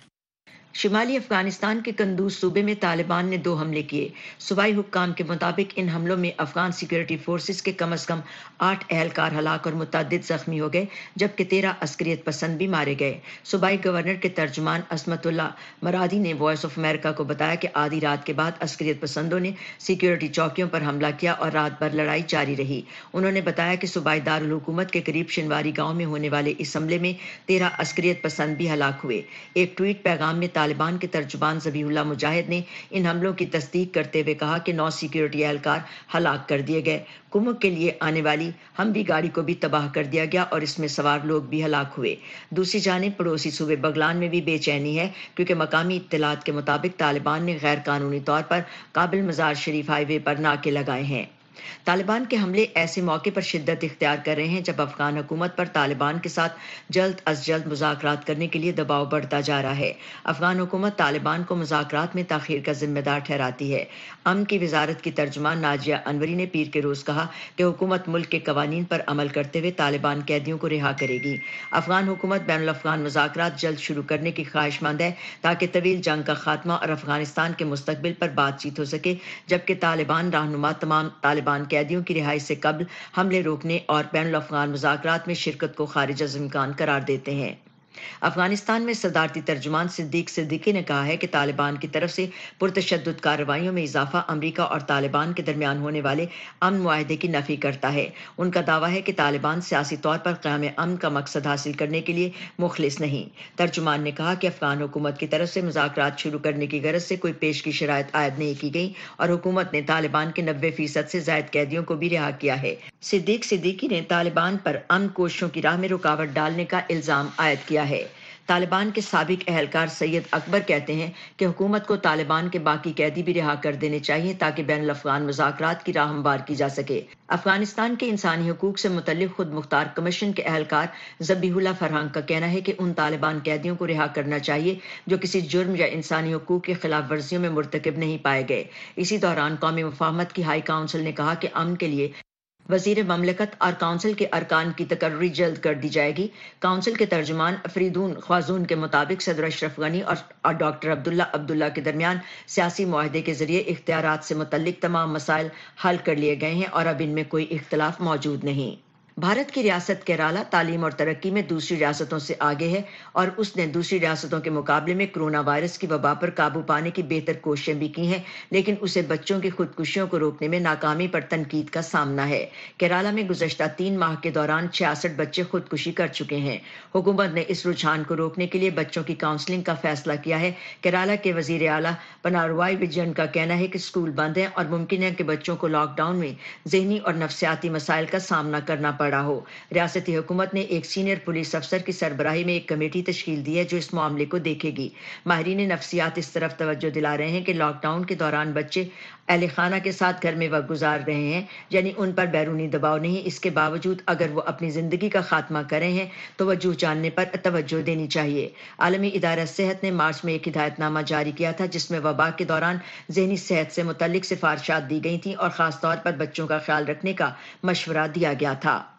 Speaker 3: شمالی افغانستان کے قندوز صوبے میں طالبان نے دو حملے کیے۔ صوبائی حکام کے مطابق ان حملوں میں افغان سیکورٹی فورسز کے کم از کم آٹھ اہلکار ہلاک اور متعدد زخمی ہو گئے، جبکہ تیرہ عسکریت پسند بھی مارے گئے۔ صوبائی گورنر کے ترجمان عصمت اللہ مرادی نے وائس آف امریکہ کو بتایا کہ آدھی رات کے بعد عسکریت پسندوں نے سیکورٹی چوکیوں پر حملہ کیا اور رات بھر لڑائی جاری رہی۔ انہوں نے بتایا کہ صوبائی دارالحکومت کے قریب شنواری گاؤں میں ہونے والے اس حملے میں تیرہ عسکریت پسند بھی ہلاک ہوئے۔ ایک ٹویٹ پیغام میں طالبان کے ترجمان ذبیح اللہ مجاہد نے ان حملوں کی تصدیق کرتے ہوئے کہا کہ نو سیکورٹی اہلکار ہلاک کر دیے گئے۔ کمک کے لیے آنے والی ہموی گاڑی کو بھی تباہ کر دیا گیا اور اس میں سوار لوگ بھی ہلاک ہوئے۔ دوسری جانب پڑوسی صوبے بغلان میں بھی بے چینی ہے، کیونکہ مقامی اطلاعات کے مطابق طالبان نے غیر قانونی طور پر کابل مزار شریف ہائی وے پر ناکے لگائے ہیں۔ طالبان کے حملے ایسے موقع پر شدت اختیار کر رہے ہیں جب افغان حکومت پر طالبان کے ساتھ جلد از جلد مذاکرات کرنے کے لیے دباؤ بڑھتا جا رہا ہے۔ افغان حکومت طالبان کو مذاکرات میں تاخیر کا ذمہ دار ٹھہراتی ہے۔ امن کی وزارت کی ترجمان ناجیہ انوری نے پیر کے روز کہا کہ حکومت ملک کے قوانین پر عمل کرتے ہوئے طالبان قیدیوں کو رہا کرے گی۔ افغان حکومت بین الافغان مذاکرات جلد شروع کرنے کی خواہش مند ہے تاکہ طویل جنگ کا خاتمہ اور افغانستان کے مستقبل پر بات چیت ہو سکے، جبکہ طالبان رہنما تمام طالبان قیدیوں کی رہائی سے قبل حملے روکنے اور بین الافغان مذاکرات میں شرکت کو خارج از امکان قرار دیتے ہیں۔ افغانستان میں صدارتی ترجمان صدیق صدیقی نے کہا ہے کہ طالبان کی طرف سے پرتشدد کارروائیوں میں اضافہ امریکہ اور طالبان کے درمیان ہونے والے امن معاہدے کی نفی کرتا ہے۔ ان کا دعویٰ ہے کہ طالبان سیاسی طور پر قیام امن کا مقصد حاصل کرنے کے لیے مخلص نہیں۔ ترجمان نے کہا کہ افغان حکومت کی طرف سے مذاکرات شروع کرنے کی غرض سے کوئی پیش کی شرائط عائد نہیں کی گئی اور حکومت نے طالبان کے نوے فیصد سے زائد قیدیوں کو بھی رہا کیا ہے۔ صدیق صدیقی نے طالبان پر امن کوششوں کی راہ میں رکاوٹ ڈالنے کا الزام عائد کیا ہے۔ طالبان کے سابق اہلکار سید اکبر کہتے ہیں کہ حکومت کو طالبان کے باقی قیدی بھی رہا کر دینے چاہیے تاکہ بین الافغان مذاکرات کی راہ ہموار کی جا سکے۔ افغانستان کے انسانی حقوق سے متعلق خود مختار کمیشن کے اہلکار ذبیح اللہ فرہنگ کا کہنا ہے کہ ان طالبان قیدیوں کو رہا کرنا چاہیے جو کسی جرم یا انسانی حقوق کی خلاف ورزیوں میں مرتکب نہیں پائے گئے۔ اسی دوران قومی مفاہمت کی ہائی کونسل نے کہا کہ امن کے لیے وزیر مملکت اور کونسل کے ارکان کی تقرری جلد کر دی جائے گی۔ کونسل کے ترجمان فریدون خوازون کے مطابق صدر اشرف غنی اور ڈاکٹر عبداللہ عبداللہ کے درمیان سیاسی معاہدے کے ذریعے اختیارات سے متعلق تمام مسائل حل کر لیے گئے ہیں اور اب ان میں کوئی اختلاف موجود نہیں۔ بھارت کی ریاست کیرالہ تعلیم اور ترقی میں دوسری ریاستوں سے آگے ہے اور اس نے دوسری ریاستوں کے مقابلے میں کرونا وائرس کی وبا پر قابو پانے کی بہتر کوششیں بھی کی ہیں، لیکن اسے بچوں کی خودکشیوں کو روکنے میں ناکامی پر تنقید کا سامنا ہے۔ کیرالہ میں گزشتہ تین ماہ کے دوران چھیاسٹھ بچے خودکشی کر چکے ہیں۔ حکومت نے اس رجحان کو روکنے کے لیے بچوں کی کاؤنسلنگ کا فیصلہ کیا ہے۔ کیرالہ کے وزیر اعلیٰ پناروائی وجین کا کہنا ہے کہ اسکول بند ہیں اور ممکن ہے کہ بچوں کو لاک ڈاؤن میں ذہنی اور نفسیاتی مسائل کا سامنا کرنا پڑا ہو۔ ریاستی حکومت نے ایک سینئر پولیس افسر کی سربراہی میں ایک کمیٹی تشکیل دی ہے جو اس معاملے کو دیکھے گی۔ ماہرین نفسیات اس طرف توجہ دلا رہے ہیں کہ لاک ڈاؤن کے دوران بچے اہل خانہ کے ساتھ گھر میں وقت گزار رہے ہیں، یعنی ان پر بیرونی دباؤ نہیں۔ اس کے باوجود اگر وہ اپنی زندگی کا خاتمہ کر رہے ہیں تو وجوہ جاننے پر توجہ دینی چاہیے۔ عالمی ادارہ صحت نے مارچ میں ایک ہدایت نامہ جاری کیا تھا جس میں وبا کے دوران ذہنی صحت سے متعلق سفارشات دی گئی تھیں اور خاص طور پر بچوں کا خیال رکھنے کا مشورہ دیا گیا تھا۔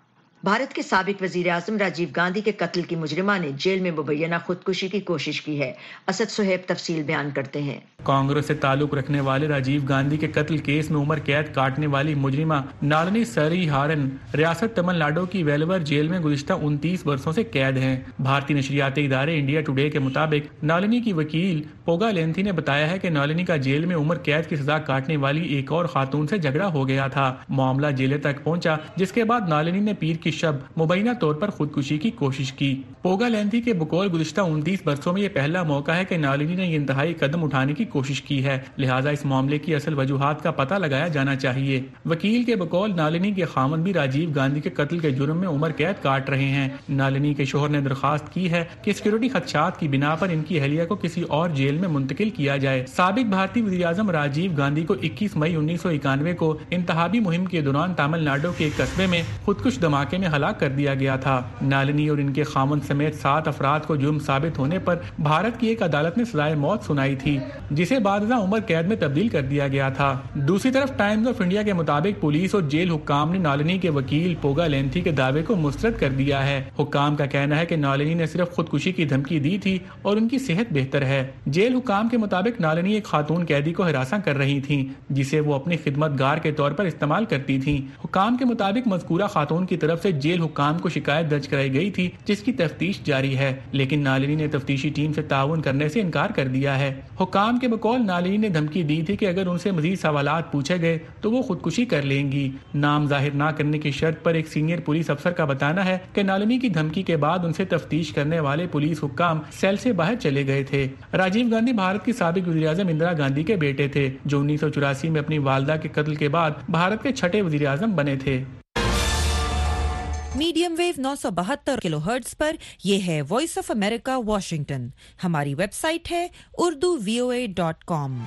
Speaker 3: भारत के साबिक वजीर आजम राजीव गांधी के कत्ल की मुजरिमा ने जेल में मुबैना खुदकुशी की कोशिश की है। असद सुहेब तफसील बयान करते हैं।
Speaker 17: कांग्रेस से ताल्लुक रखने वाले राजीव गांधी के कत्ल केस में उम्र कैद काटने वाली मुजरिमा नालनी सरी हारन रियासत तमिलनाडु की वेलवर जेल में गुज़िश्ता उनतीस वर्षों से कैद हैं। भारतीय नशरियाती इदारे इंडिया टुडे के मुताबिक नालनी की वकील पोगा लेंथी ने बताया है कि नालनी का जेल में उम्र कैद की सजा काटने वाली एक और खातून से झगड़ा हो गया था। मामला जेल तक पहुंचा, जिसके बाद नालनी ने पीर की शब मुबैना तौर पर खुदकुशी की कोशिश की। पोगा लेंथी के बकौल गुज़िश्ता उनतीस वर्षों में ये पहला मौका है कि नालनी ने ये इंतहाई कदम उठाने की कोशिश की है, लिहाजा इस मामले की असल वजूहात का पता लगाया जाना चाहिए। वकील के बकौल नालनी के खामन भी राजीव गांधी के कत्ल के जुर्म में उम्र कैद काट रहे हैं। नालनी के शोहर ने दरखास्त की है कि सिक्योरिटी खदशात की बिना पर इनकी अहलिया को किसी और जेल में मुंतकिल किया जाए। साबिक भारतीय वज़ीर आज़म राजीव गांधी को इक्कीस मई उन्नीस सौ इक्यानवे को इंतहाबी मुहिम के दौरान तमिलनाडु के एक कस्बे में खुदकुश धमाके में हलाक कर दिया गया था। नालनी और इनके खामन समेत सात अफराद को जुर्म साबित होने पर भारत की एक अदालत ने सजाए मौत सुनाई थी, जिसे बादशाह उम्र कैद में तब्दील कर दिया गया था। दूसरी तरफ टाइम्स ऑफ इंडिया के मुताबिक पुलिस और जेल हुक्काम ने नालनी के वकील पोगा लेंथी के दावे को मुस्तरद कर दिया है। हुक्काम का कहना है कि नालनी ने सिर्फ खुदकुशी की धमकी दी थी और उनकी सेहत बेहतर है। जेल हुक्काम के मुताबिक नालनी एक खातून कैदी को हिरासा कर रही थी, जिसे वो अपनी खिदमतगार के तौर पर इस्तेमाल करती थी। हुक्काम के मुताबिक मज़कूरा खातून की तरफ से जेल हुक्काम को शिकायत दर्ज कराई गई थी, जिसकी तफ्तीश जारी है, लेकिन नालनी ने तफ्तीशी टीम से ताउन करने से इनकार कर दिया है। हुक्काम के बकौल नालनी ने धमकी दी थी कि अगर उनसे मजीद सवालात पूछे गए तो वो खुदकुशी कर लेंगी। नाम जाहिर न करने की शर्त पर एक सीनियर पुलिस अफसर का बताना है कि नालनी की धमकी के बाद उनसे तफ्तीश करने वाले पुलिस हुक्काम सेल से बाहर चले गए थे। राजीव गांधी भारत की साबिक वज़ीर आज़म इंदिरा गांधी के बेटे थे, जो उन्नीस सौ चौरासी में अपनी वालदा के कत्ल के बाद भारत के छठे वज़ीर आज़म बने थे।
Speaker 18: मीडियम वेव नौ सौ बहत्तर किलो हर्ट्ज पर यह है वॉइस ऑफ अमेरिका वाशिंगटन। हमारी वेबसाइट है Urdu V O A dot com.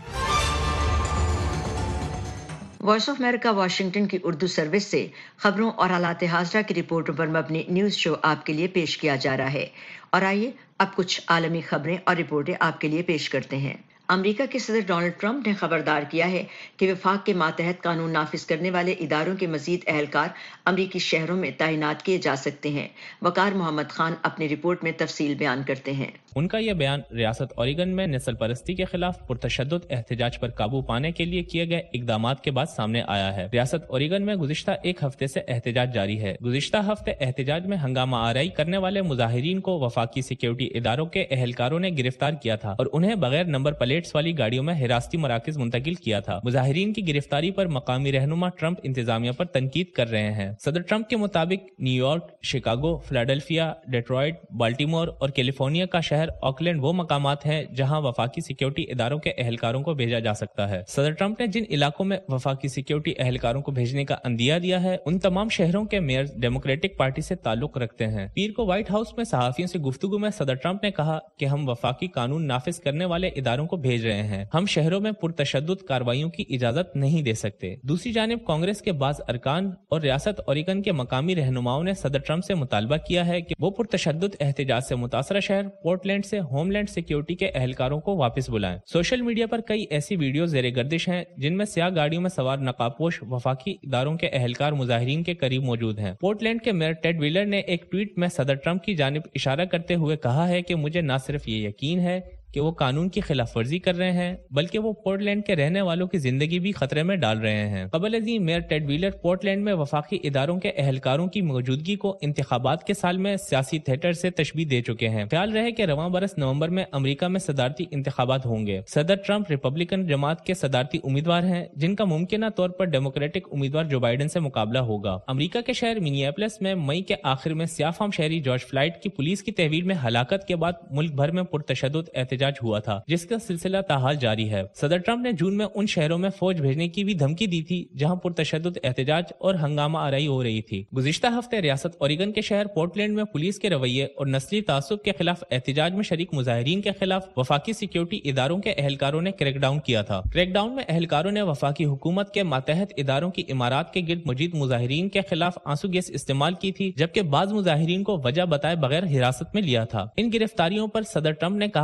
Speaker 3: Voice of America Washington की उर्दू सर्विस से खबरों और हालात हाज़िरा की रिपोर्टों पर मबनी न्यूज़ शो आपके लिए पेश किया जा रहा है। और आइए अब कुछ आलमी खबरें और रिपोर्टें आपके लिए पेश करते हैं। अमेरिका के सदर डोनाल्ड ट्रंप ने खबरदार किया है कि वफाक के मातहत कानून नाफिज करने वाले इदारों के मजीद अहलकार अमरीकी शहरों में तैनात किए जा सकते हैं। वकार मोहम्मद खान अपनी रिपोर्ट में तफसील बयान करते हैं।
Speaker 19: उनका यह बयान रियासत ओरेगन में नस्ल परस्ती के खिलाफ पुरतशद्दुद एहतजाज पर काबू पाने के लिए किए गए इकदामात के बाद सामने आया है। रियासत ओरेगन में गुज़िश्ता एक हफ्ते से एहतजाज जारी है। गुज़िश्ता हफ्ते एहतजाज में हंगामा आराई करने वाले मुजाहिरीन को वफाकी सिक्योरिटी इदारों के अहलकारों ने गिरफ्तार किया था और उन्हें बगैर नंबर प्लेट्स वाली गाड़ियों में हिरासती मराकज मुंतकिल किया था। मुजाहिरीन की गिरफ्तारी पर मकामी रहनुमा ट्रंप इंतजामिया पर तनकीद कर रहे हैं। सदर ट्रंप के मुताबिक New York, Chicago, Philadelphia, Detroit, Baltimore और कैलिफोर्निया का शहर ऑकलैंड वो मकामात हैं जहां वफाकी सिक्योरिटी इदारों के अहलकारों को भेजा जा सकता है। सदर ट्रंप ने जिन इलाकों में वफाकी सिक्योरिटी अहलकारों को भेजने का अंदिया दिया है, उन तमाम शहरों के मेयर डेमोक्रेटिक पार्टी से ताल्लुक रखते हैं। पीर को व्हाइट हाउस में सहाफियों से गुफ्तगू में सदर ट्रंप ने कहा कि हम वफाकी कानून नाफिज करने वाले इदारों को भेज रहे हैं। हम शहरों में पुरतशद्दुद कार्रवाइयों की इजाजत नहीं दे सकते। दूसरी जानिब कांग्रेस के बाज अरकान और रियासत ओरेगन के मकामी रहनुमाओं ने सदर ट्रंप से मुतालबा किया है कि वो पुरतशद्दुद एहतजाज से मुतासरा शहर पोर्टलैंड से होमलैंड सिक्योरिटी के अहलकारों को वापस बुलाएं। सोशल मीडिया पर कई ऐसी वीडियो ज़ेरे गर्दिश हैं जिनमें स्याह गाड़ियों में सवार नकाबपोश वफाकी इदारों के अहलकार मुजाहिरीन के करीब मौजूद हैं। पोर्टलैंड के मेयर टेड व्हीलर ने एक ट्वीट में सदर ट्रंप की जानिब इशारा करते हुए कहा है कि मुझे न सिर्फ ये यकीन है कि वो कानून की खिलाफ वर्जी कर रहे हैं, बल्कि वो पोर्टलैंड के रहने वालों की जिंदगी भी खतरे में डाल रहे हैं। कबल अज़ीम मेयर टेड व्हीलर पोर्टलैंड में वफाकी इदारों के अहलकारों की मौजूदगी को इंतखाबात के साल में सियासी थिएटर से तशबीह दे चुके हैं। ख्याल रहे कि रवां बरस नवंबर में अमेरिका में सदारती इंतखाबात होंगे। सदर ट्रंप रिपब्लिकन जमात के सदारती उम्मीदवार हैं, जिनका मुमकिना तौर पर डेमोक्रेटिक उम्मीदवार जो बाइडन से मुकाबला होगा। अमेरिका के शहर मिनियापोलिस में मई के आखिर में सियाह फाम शहरी जॉर्ज फ्लॉयड की पुलिस की तहवील में हलाकत के बाद मुल्क भर में पुरतशद्दुद एहतजाज हुआ था, जिसका सिलसिला ताहाल जारी है। सदर ट्रंप ने जून में उन शहरों में फौज भेजने की भी धमकी दी थी जहां पुरतशद्दुद एहतजाज और हंगामा आराई हो रही थी। गुज़िश्ता हफ्ते रियासत ओरेगन के शहर पोर्टलैंड में पुलिस के रवैये और नस्ली तासुब के खिलाफ एहतजाज में शरीक मुजाहिरीन के खिलाफ वफाकी सिक्योरिटी इदारों के अहलकारों ने क्रैकडाउन किया था। क्रैकडाउन में अहलकारों ने वफाकी हुकूमत के मातहत इदारों की इमारत के गिर्द मौजूद मुजाहिरीन के खिलाफ आंसू गैस इस्तेमाल की थी, जबकि बाज मुजाहिरीन को वजह बताए बगैर हिरासत में लिया था। इन गिरफ्तारियों पर सदर ट्रंप ने कहा था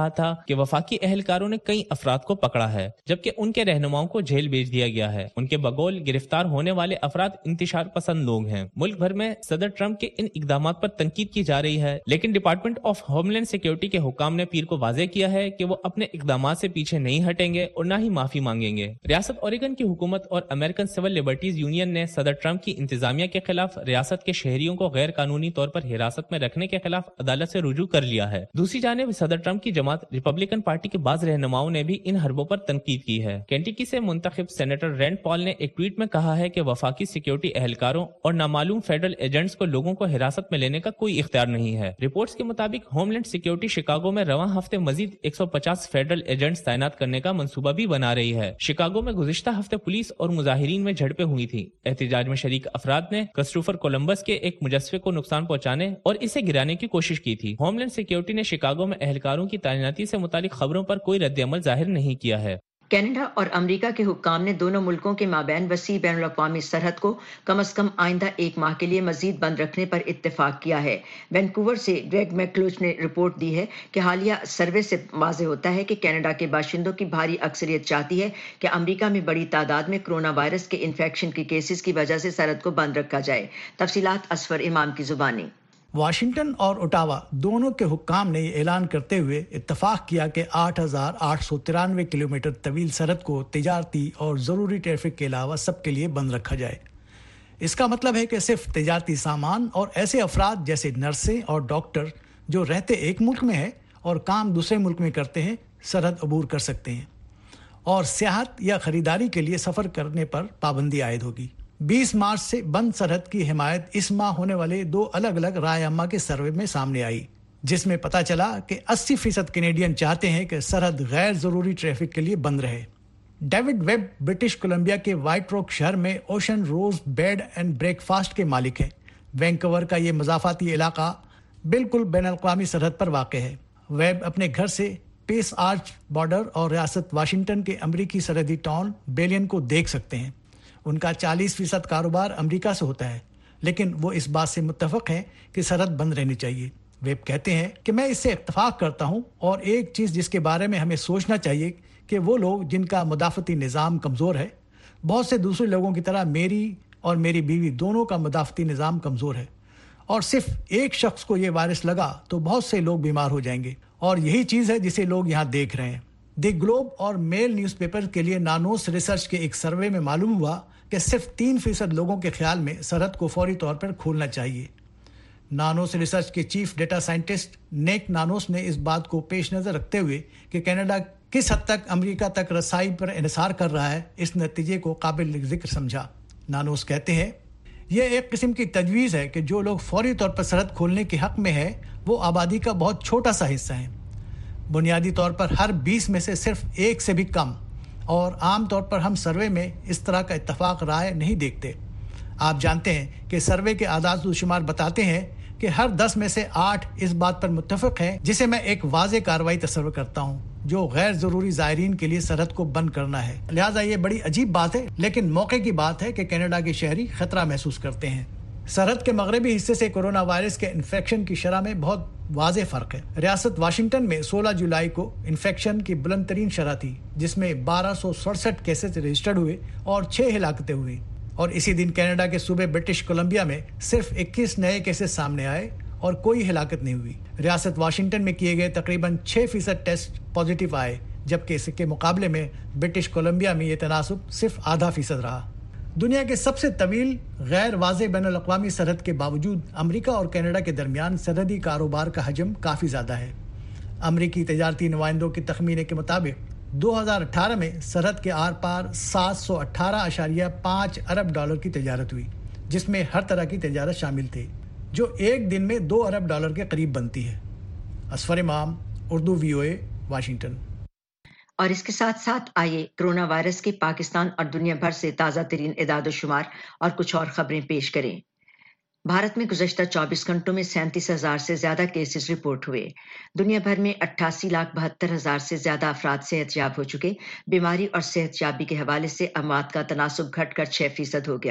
Speaker 19: کہ وفاقی اہلکاروں نے کئی افراد کو پکڑا ہے جبکہ ان کے رہنماؤں کو جیل بھیج دیا گیا ہے۔ ان کے بگول گرفتار ہونے والے افراد انتشار پسند لوگ ہیں۔ ملک بھر میں صدر ٹرمپ کے ان اقدامات پر تنقید کی جا رہی ہے، لیکن Department of Homeland Security کے حکام نے پیر کو واضح کیا ہے کہ وہ اپنے اقدامات سے پیچھے نہیں ہٹیں گے اور نہ ہی معافی مانگیں گے۔ ریاست اوریگن کی حکومت اور امریکن سول لبرٹیز یونین نے صدر ٹرمپ کی انتظامیہ کے خلاف ریاست کے شہریوں کو غیر قانونی طور پر حراست میں رکھنے کے خلاف عدالت سے رجوع کر لیا ہے۔ دوسری جانب صدر ٹرمپ کی جماعت ریپبلکن پارٹی کے بعض رہنماؤں نے بھی ان حربوں پر تنقید کی ہے۔ کینٹکی سے منتخب سینیٹر رینڈ پال نے ایک ٹویٹ میں کہا ہے کہ وفاقی سیکیورٹی اہلکاروں اور نامعلوم فیڈرل ایجنٹس کو لوگوں کو حراست میں لینے کا کوئی اختیار نہیں ہے۔ رپورٹس کے مطابق ہوم لینڈ سیکیورٹی شکاگو میں رواں ہفتے مزید ایک سو پچاس فیڈرل ایجنٹس تعینات کرنے کا منصوبہ بھی بنا رہی ہے۔ شکاگو میں گزشتہ ہفتے پولیس اور مظاہرین میں جھڑپیں ہوئی تھیں۔ احتجاج میں شریک افراد نے کرسٹوفر کولمبس کے ایک مجسمے کو نقصان پہنچانے اور اسے گرانے کی کوشش کی تھی۔ ہوم لینڈ سیکیورٹی نے شکاگو میں اہلکاروں کی تعیناتی سے متعلق خبروں پر کوئی رد عمل ظاہر نہیں کیا ہے۔
Speaker 3: کینیڈا اور امریکہ کے حکام نے دونوں ملکوں کے مابین وسیع بین الاقوامی سرحد کو کم از کم آئندہ ایک ماہ کے لیے مزید بند رکھنے پر اتفاق کیا ہے۔ وینکوور سے گریگ میکلوچ نے رپورٹ دی ہے کہ حالیہ سروے سے واضح ہوتا ہے کہ کینیڈا کے باشندوں کی بھاری اکثریت چاہتی ہے کہ امریکہ میں بڑی تعداد میں کرونا وائرس کے انفیکشن کی کیسز کی وجہ سے سرحد کو بند رکھا جائے۔ تفصیلات اسفر امام کی زبانی۔
Speaker 20: واشنگٹن اور اٹاوا دونوں کے حکام نے یہ اعلان کرتے ہوئے اتفاق کیا کہ آٹھ ہزار آٹھ سو ترانوے کلومیٹر طویل سرحد کو تجارتی اور ضروری ٹریفک کے علاوہ سب کے لیے بند رکھا جائے۔ اس کا مطلب ہے کہ صرف تجارتی سامان اور ایسے افراد جیسے نرسیں اور ڈاکٹر جو رہتے ایک ملک میں ہیں اور کام دوسرے ملک میں کرتے ہیں سرحد عبور کر سکتے ہیں، اور سیاحت یا خریداری کے لیے سفر کرنے پر پابندی عائد ہوگی۔ بیس مارچ سے بند سرحد کی حمایت اس ماہ ہونے والے دو الگ الگ رائے عامہ کے سروے میں سامنے آئی، جس میں پتہ چلا کہ اسی فیصد کینیڈین چاہتے ہیں کہ سرحد غیر ضروری ٹریفک کے لیے بند رہے۔ ڈیوڈ ویب برٹش کولمبیا کے وائٹ روک شہر میں Ocean Rose bed and breakfast کے مالک ہیں۔ وینکوور کا یہ مضافاتی علاقہ بالکل بین الاقوامی سرحد پر واقع ہے۔ ویب اپنے گھر سے پیس آرچ بارڈر اور ریاست واشنگٹن کے امریکی سرحدی ٹاؤن بیلین کو دیکھ سکتے ہیں۔ ان کا چالیس فیصد کاروبار امریکہ سے ہوتا ہے، لیکن وہ اس بات سے متفق ہیں کہ سرحد بند رہنی چاہیے۔ ویب کہتے ہیں کہ میں اس سے اتفاق کرتا ہوں، اور ایک چیز جس کے بارے میں ہمیں سوچنا چاہیے کہ وہ لوگ جن کا مدافعتی نظام کمزور ہے، بہت سے دوسرے لوگوں کی طرح میری اور میری بیوی دونوں کا مدافعتی نظام کمزور ہے، اور صرف ایک شخص کو یہ وائرس لگا تو بہت سے لوگ بیمار ہو جائیں گے، اور یہی چیز ہے جسے لوگ یہاں دیکھ رہے ہیں۔ دی گلوب اور میل نیوز پیپر کے لیے نانوس ریسرچ کے ایک سروے میں معلوم ہوا کہ صرف تین فیصد لوگوں کے خیال میں سرحد کو فوری طور پر کھولنا چاہیے۔ نانوس ریسرچ کے chief data scientist Nick Nanos نے اس بات کو پیش نظر رکھتے ہوئے کہ کینیڈا کس حد تک امریکہ تک رسائی پر انحصار کر رہا ہے، اس نتیجے کو قابل ذکر سمجھا۔ نانوس کہتے ہیں یہ ایک قسم کی تجویز ہے کہ جو لوگ فوری طور پر سرحد کھولنے کے حق میں ہے وہ آبادی کا بہت چھوٹا سا حصہ ہے، بنیادی طور پر ہر بیس میں سے صرف ایک سے بھی کم، اور عام طور پر ہم سروے میں اس طرح کا اتفاق رائے نہیں دیکھتے۔ آپ جانتے ہیں کہ سروے کے اعداد و شمار بتاتے ہیں کہ ہر دس میں سے آٹھ اس بات پر متفق ہیں، جسے میں ایک واضح کارروائی تصور کرتا ہوں، جو غیر ضروری زائرین کے لیے سرحد کو بند کرنا ہے۔ لہٰذا یہ بڑی عجیب بات ہے، لیکن موقع کی بات ہے کہ کینیڈا کے شہری خطرہ محسوس کرتے ہیں۔ سرحد کے مغربی حصے سے کورونا وائرس کے انفیکشن کی شرح میں بہت واضح فرق ہے۔ ریاست واشنگٹن میں سولہ جولائی کو انفیکشن کی بلند ترین شرح تھی، جس میں بارہ سو سڑسٹھ کیسز رجسٹرڈ ہوئے اور چھ ہلاکتیں ہوئی، اور اسی دن کینیڈا کے صوبے برٹش کولمبیا میں صرف اکیس نئے کیسز سامنے آئے اور کوئی ہلاکت نہیں ہوئی۔ ریاست واشنگٹن میں کیے گئے تقریباً چھ فیصد ٹیسٹ پازیٹیو آئے، جبکہ اس کے مقابلے میں برٹش کولمبیا میں یہ تناسب صرف آدھا فیصد رہا۔ دنیا کے سب سے طویل غیر واضح بین الاقوامی سرحد کے باوجود امریکہ اور کینیڈا کے درمیان سرحدی کاروبار کا حجم کافی زیادہ ہے۔ امریکی تجارتی نمائندوں کے تخمینے کے مطابق دو ہزار اٹھارہ میں سرحد کے آر پار سات سو اٹھارہ اشاریہ پانچ ارب ڈالر کی تجارت ہوئی، جس میں ہر طرح کی تجارت شامل تھی، جو ایک دن میں دو ارب ڈالر کے قریب بنتی ہے۔ اسفر امام، اردو وی او اے، واشنگٹن۔
Speaker 3: اور اس کے ساتھ ساتھ آئیے کرونا وائرس کے پاکستان اور دنیا بھر سے تازہ ترین اعداد و شمار اور کچھ اور خبریں پیش کریں۔ بھارت میں گزشتہ چوبیس گھنٹوں میں سینتیس ہزار سے زیادہ کیسز رپورٹ ہوئے۔ دنیا بھر میں اٹھاسی لاکھ بہتر ہزار سے زیادہ افراد صحت یاب ہو چکے۔ بیماری اور صحت یابی کے حوالے سے اموات کا تناسب گھٹ کر چھ فیصد ہو گیا۔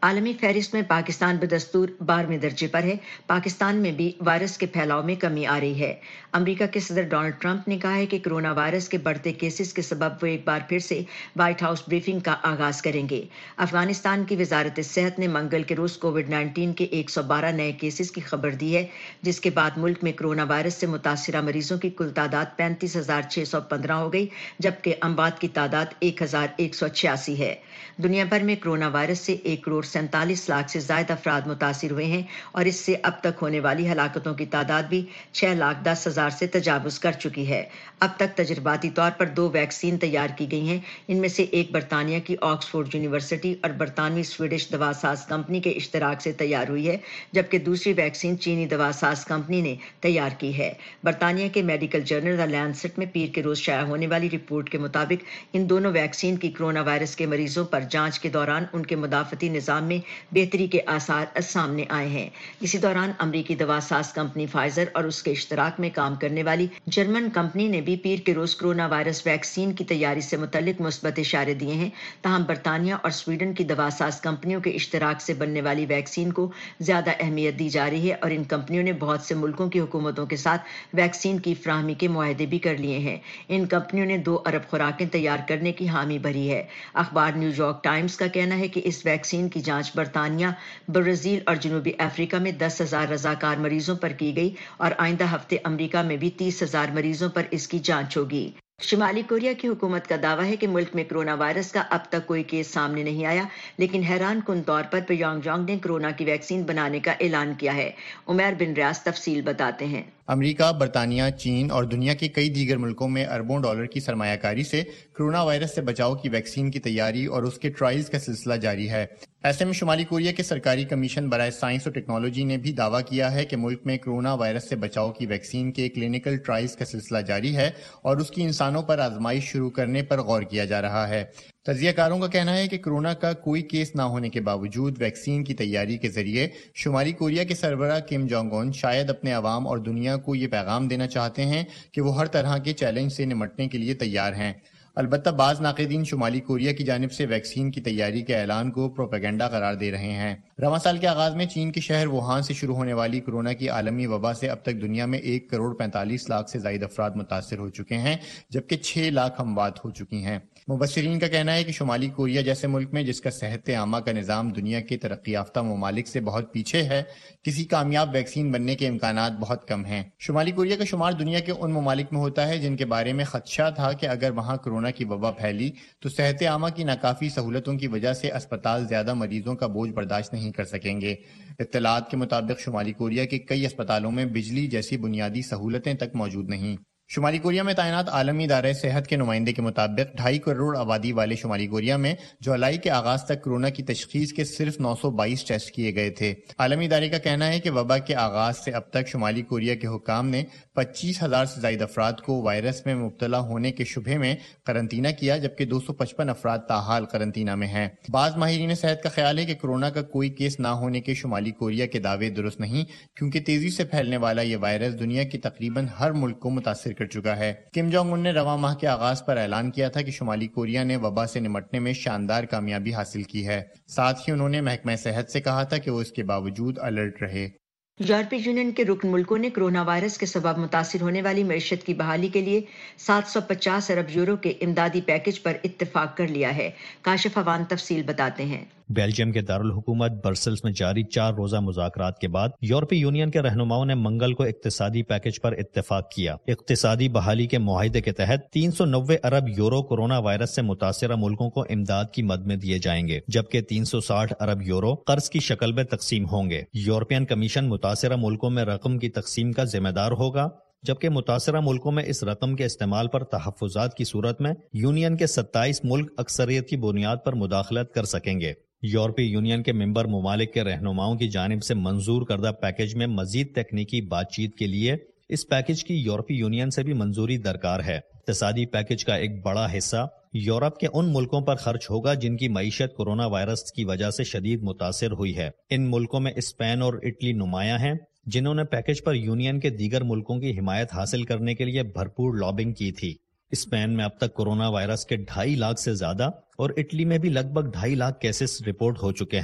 Speaker 3: عالمی فہرست میں پاکستان بدستور بارہویں درجے پر ہے۔ پاکستان میں بھی وائرس کے پھیلاؤ میں کمی آ رہی ہے۔ امریکہ کے صدر ڈونلڈ ٹرمپ نے کہا ہے کہ کرونا وائرس کے بڑھتے کیسز کے سبب وہ ایک بار پھر سے وائٹ ہاؤس بریفنگ کا آغاز کریں گے۔ افغانستان کی وزارت صحت نے منگل کے روز کووڈ نائنٹین کے ایک سو بارہ نئے کیسز کی خبر دی ہے، جس کے بعد ملک میں کرونا وائرس سے متاثرہ مریضوں کی کل تعداد پینتیس ہزار چھ سو پندرہ ہو گئی، جبکہ اموات کی تعداد ایک ہزار ایک سو چھیاسی ہے۔ دنیا بھر میں کرونا وائرس سے ایک کروڑ سینتالیس لاکھ سے زائد افراد متاثر ہوئے ہیں اور اس سے اب تک ہونے والی ہلاکتوں کی تعداد بھی چھ لاکھ دس ہزار سے تجاوز کر چکی ہے۔ اب تک تجرباتی طور پر دو ویکسین تیار کی گئی ہیں، ان میں سے ایک برطانیہ کی آکسفورڈ یونیورسٹی اور برطانوی سویڈش دوا ساز کمپنی کے اشتراک سے تیار ہوئی ہے، جبکہ دوسری ویکسین چینی دوا ساز کمپنی نے تیار کی ہے۔ برطانیہ کے میڈیکل جرنل دی لینسٹ میں پیر کے روز شائع ہونے والی رپورٹ کے مطابق ان دونوں ویکسین کی کرونا وائرس کے مریضوں پر جانچ کے دوران ان کے مدافعتی نظام میں بہتری کے آثار سامنے آئے ہیں۔ اسی دوران امریکی دوا ساز کمپنی فائزر اور اس کے اشتراک میں کام کرنے والی جرمن کمپنی نے بھی پیر کے روز کرونا وائرس ویکسین کی تیاری سے متعلق مثبت اشارے دیے ہیں۔ تاہم برطانیہ اور سویڈن کی دوا ساز کمپنیوں کے اشتراک سے بننے والی ویکسین کو زیادہ اہمیت دی جا رہی ہے اور ان کمپنیوں نے بہت سے ملکوں کی حکومتوں کے ساتھ ویکسین کی فراہمی کے معاہدے بھی کر لیے ہیں۔ ان کمپنیوں نے دو ارب خوراکیں تیار کرنے کی حامی بھری ہے۔ اخبار نیو یارک ٹائمز کا کہنا ہے کہ اس ویکسین کی جانچ برطانیہ، برازیل اور جنوبی افریقہ میں دس ہزار رضاکار مریضوں پر کی گئی اور آئندہ ہفتے امریکہ میں بھی تیس ہزار مریضوں پر اس کی جانچ ہوگی۔ شمالی کوریا کی حکومت کا دعویٰ ہے کہ ملک میں کرونا وائرس کا اب تک کوئی کیس سامنے نہیں آیا، لیکن حیران کن طور پر پیونگ یانگ نے کرونا کی ویکسین بنانے کا اعلان کیا ہے۔ عمیر بن ریاض تفصیل بتاتے ہیں۔
Speaker 21: امریکہ، برطانیہ، چین اور دنیا کے کئی دیگر ملکوں میں اربوں ڈالر کی سرمایہ کاری سے کرونا وائرس سے بچاؤ کی ویکسین کی تیاری اور اس کے ٹرائلز کا سلسلہ جاری ہے۔ ایسے میں شمالی کوریا کے سرکاری کمیشن برائے سائنس اور ٹیکنالوجی نے بھی دعویٰ کیا ہے کہ ملک میں کرونا وائرس سے بچاؤ کی ویکسین کے کلینکل ٹرائلز کا سلسلہ جاری ہے اور اس کی انسانوں پر آزمائش شروع کرنے پر غور کیا جا رہا ہے۔ تجزیہ کاروں کا کہنا ہے کہ کرونا کا کوئی کیس نہ ہونے کے باوجود ویکسین کی تیاری کے ذریعے شمالی کوریا کے سربراہ کم جونگ ان شاید اپنے عوام اور دنیا کو یہ پیغام دینا چاہتے ہیں کہ وہ ہر طرح کے چیلنج سے نمٹنے کے لیے تیار ہیں۔ البتہ بعض ناقدین شمالی کوریا کی جانب سے ویکسین کی تیاری کے اعلان کو پروپیگنڈا قرار دے رہے ہیں۔ رواں سال کے آغاز میں چین کے شہر ووہان سے شروع ہونے والی کورونا کی عالمی وبا سے اب تک دنیا میں ایک کروڑ پینتالیس لاکھ سے زائد افراد متاثر ہو چکے ہیں، جبکہ چھ لاکھ اموات ہو چکی ہیں۔ مبصرین کا کہنا ہے کہ شمالی کوریا جیسے ملک میں جس کا صحت عامہ کا نظام دنیا کے ترقی یافتہ ممالک سے بہت پیچھے ہے، کسی کامیاب ویکسین بننے کے امکانات بہت کم ہیں۔ شمالی کوریا کا شمار دنیا کے ان ممالک میں ہوتا ہے جن کے بارے میں خدشہ تھا کہ اگر وہاں کورونا کی وبا پھیلی تو صحت عامہ کی ناکافی سہولتوں کی وجہ سے اسپتال زیادہ مریضوں کا بوجھ برداشت نہیں کر سکیں گے۔ اطلاعات کے مطابق شمالی کوریا کے کئی اسپتالوں میں بجلی جیسی بنیادی سہولتیں تک موجود نہیں۔ شمالی کوریا میں تعینات عالمی ادارہ صحت کے نمائندے کے مطابق ڈھائی کروڑ آبادی والے شمالی کوریا میں جولائی کے آغاز تک کورونا کی تشخیص کے صرف نو سو بائیس ٹیسٹ کیے گئے تھے۔ عالمی ادارے کا کہنا ہے کہ وبا کے آغاز سے اب تک شمالی کوریا کے حکام نے پچیس ہزار سے زائد افراد کو وائرس میں مبتلا ہونے کے شبہ میں قرنطینہ کیا، جبکہ دو سو پچپن افراد تاحال قرنطینہ میں ہیں۔ بعض ماہرین صحت کا خیال ہے کہ کورونا کا کوئی کیس نہ ہونے کے شمالی کوریا کے دعوے درست نہیں، کیونکہ تیزی سے پھیلنے والا یہ وائرس دنیا کے تقریباً ہر ملک کو متاثر کر چکا ہے۔ کم جونگ ان نے رواں ماہ کے آغاز پر اعلان کیا تھا کہ شمالی کوریا نے وبا سے نمٹنے میں شاندار کامیابی حاصل کی ہے۔ ساتھ ہی انہوں نے محکمہ صحت سے کہا تھا کہ وہ اس کے باوجود الرٹ رہے۔
Speaker 3: یورپی یونین کے رکن ملکوں نے کرونا وائرس کے سبب متاثر ہونے والی معیشت کی بحالی کے لیے سات سو پچاس ارب یورو کے امدادی پیکج پر اتفاق کر لیا ہے۔ کاشف اوان تفصیل بتاتے ہیں۔
Speaker 22: بیلجیم کے دارالحکومت برسلز میں جاری چار روزہ مذاکرات کے بعد یورپی یونین کے رہنماؤں نے منگل کو اقتصادی پیکج پر اتفاق کیا۔ اقتصادی بحالی کے معاہدے کے تحت تین سو نوے ارب یورو کورونا وائرس سے متاثرہ ملکوں کو امداد کی مد میں دیے جائیں گے، جبکہ تین سو ساٹھ ارب یورو قرض کی شکل میں تقسیم ہوں گے۔ یورپین کمیشن متاثرہ ملکوں میں رقم کی تقسیم کا ذمہ دار ہوگا، جبکہ متاثرہ ملکوں میں اس رقم کے استعمال پر تحفظات کی صورت میں یونین کے ستائیس ملک اکثریت کی بنیاد پر مداخلت کر سکیں گے۔ یورپی یونین کے ممبر ممالک کے رہنماؤں کی جانب سے منظور کردہ پیکج میں مزید تکنیکی بات چیت کے لیے اس پیکج کی یورپی یونین سے بھی منظوری درکار ہے۔ اقتصادی پیکج کا ایک بڑا حصہ یورپ کے ان ملکوں پر خرچ ہوگا جن کی معیشت کورونا وائرس کی وجہ سے شدید متاثر ہوئی ہے۔ ان ملکوں میں اسپین اور اٹلی نمایاں ہیں، جنہوں نے پیکج پر یونین کے دیگر ملکوں کی حمایت حاصل کرنے کے لیے بھرپور لابنگ کی تھی۔ اسپین میں اب تک کورونا وائرس کے ڈھائی لاکھ سے زیادہ اور اٹلی میں بھی لگ بھگ ڈھائی لاکھ کیسز رپورٹ ہو چکے ہیں۔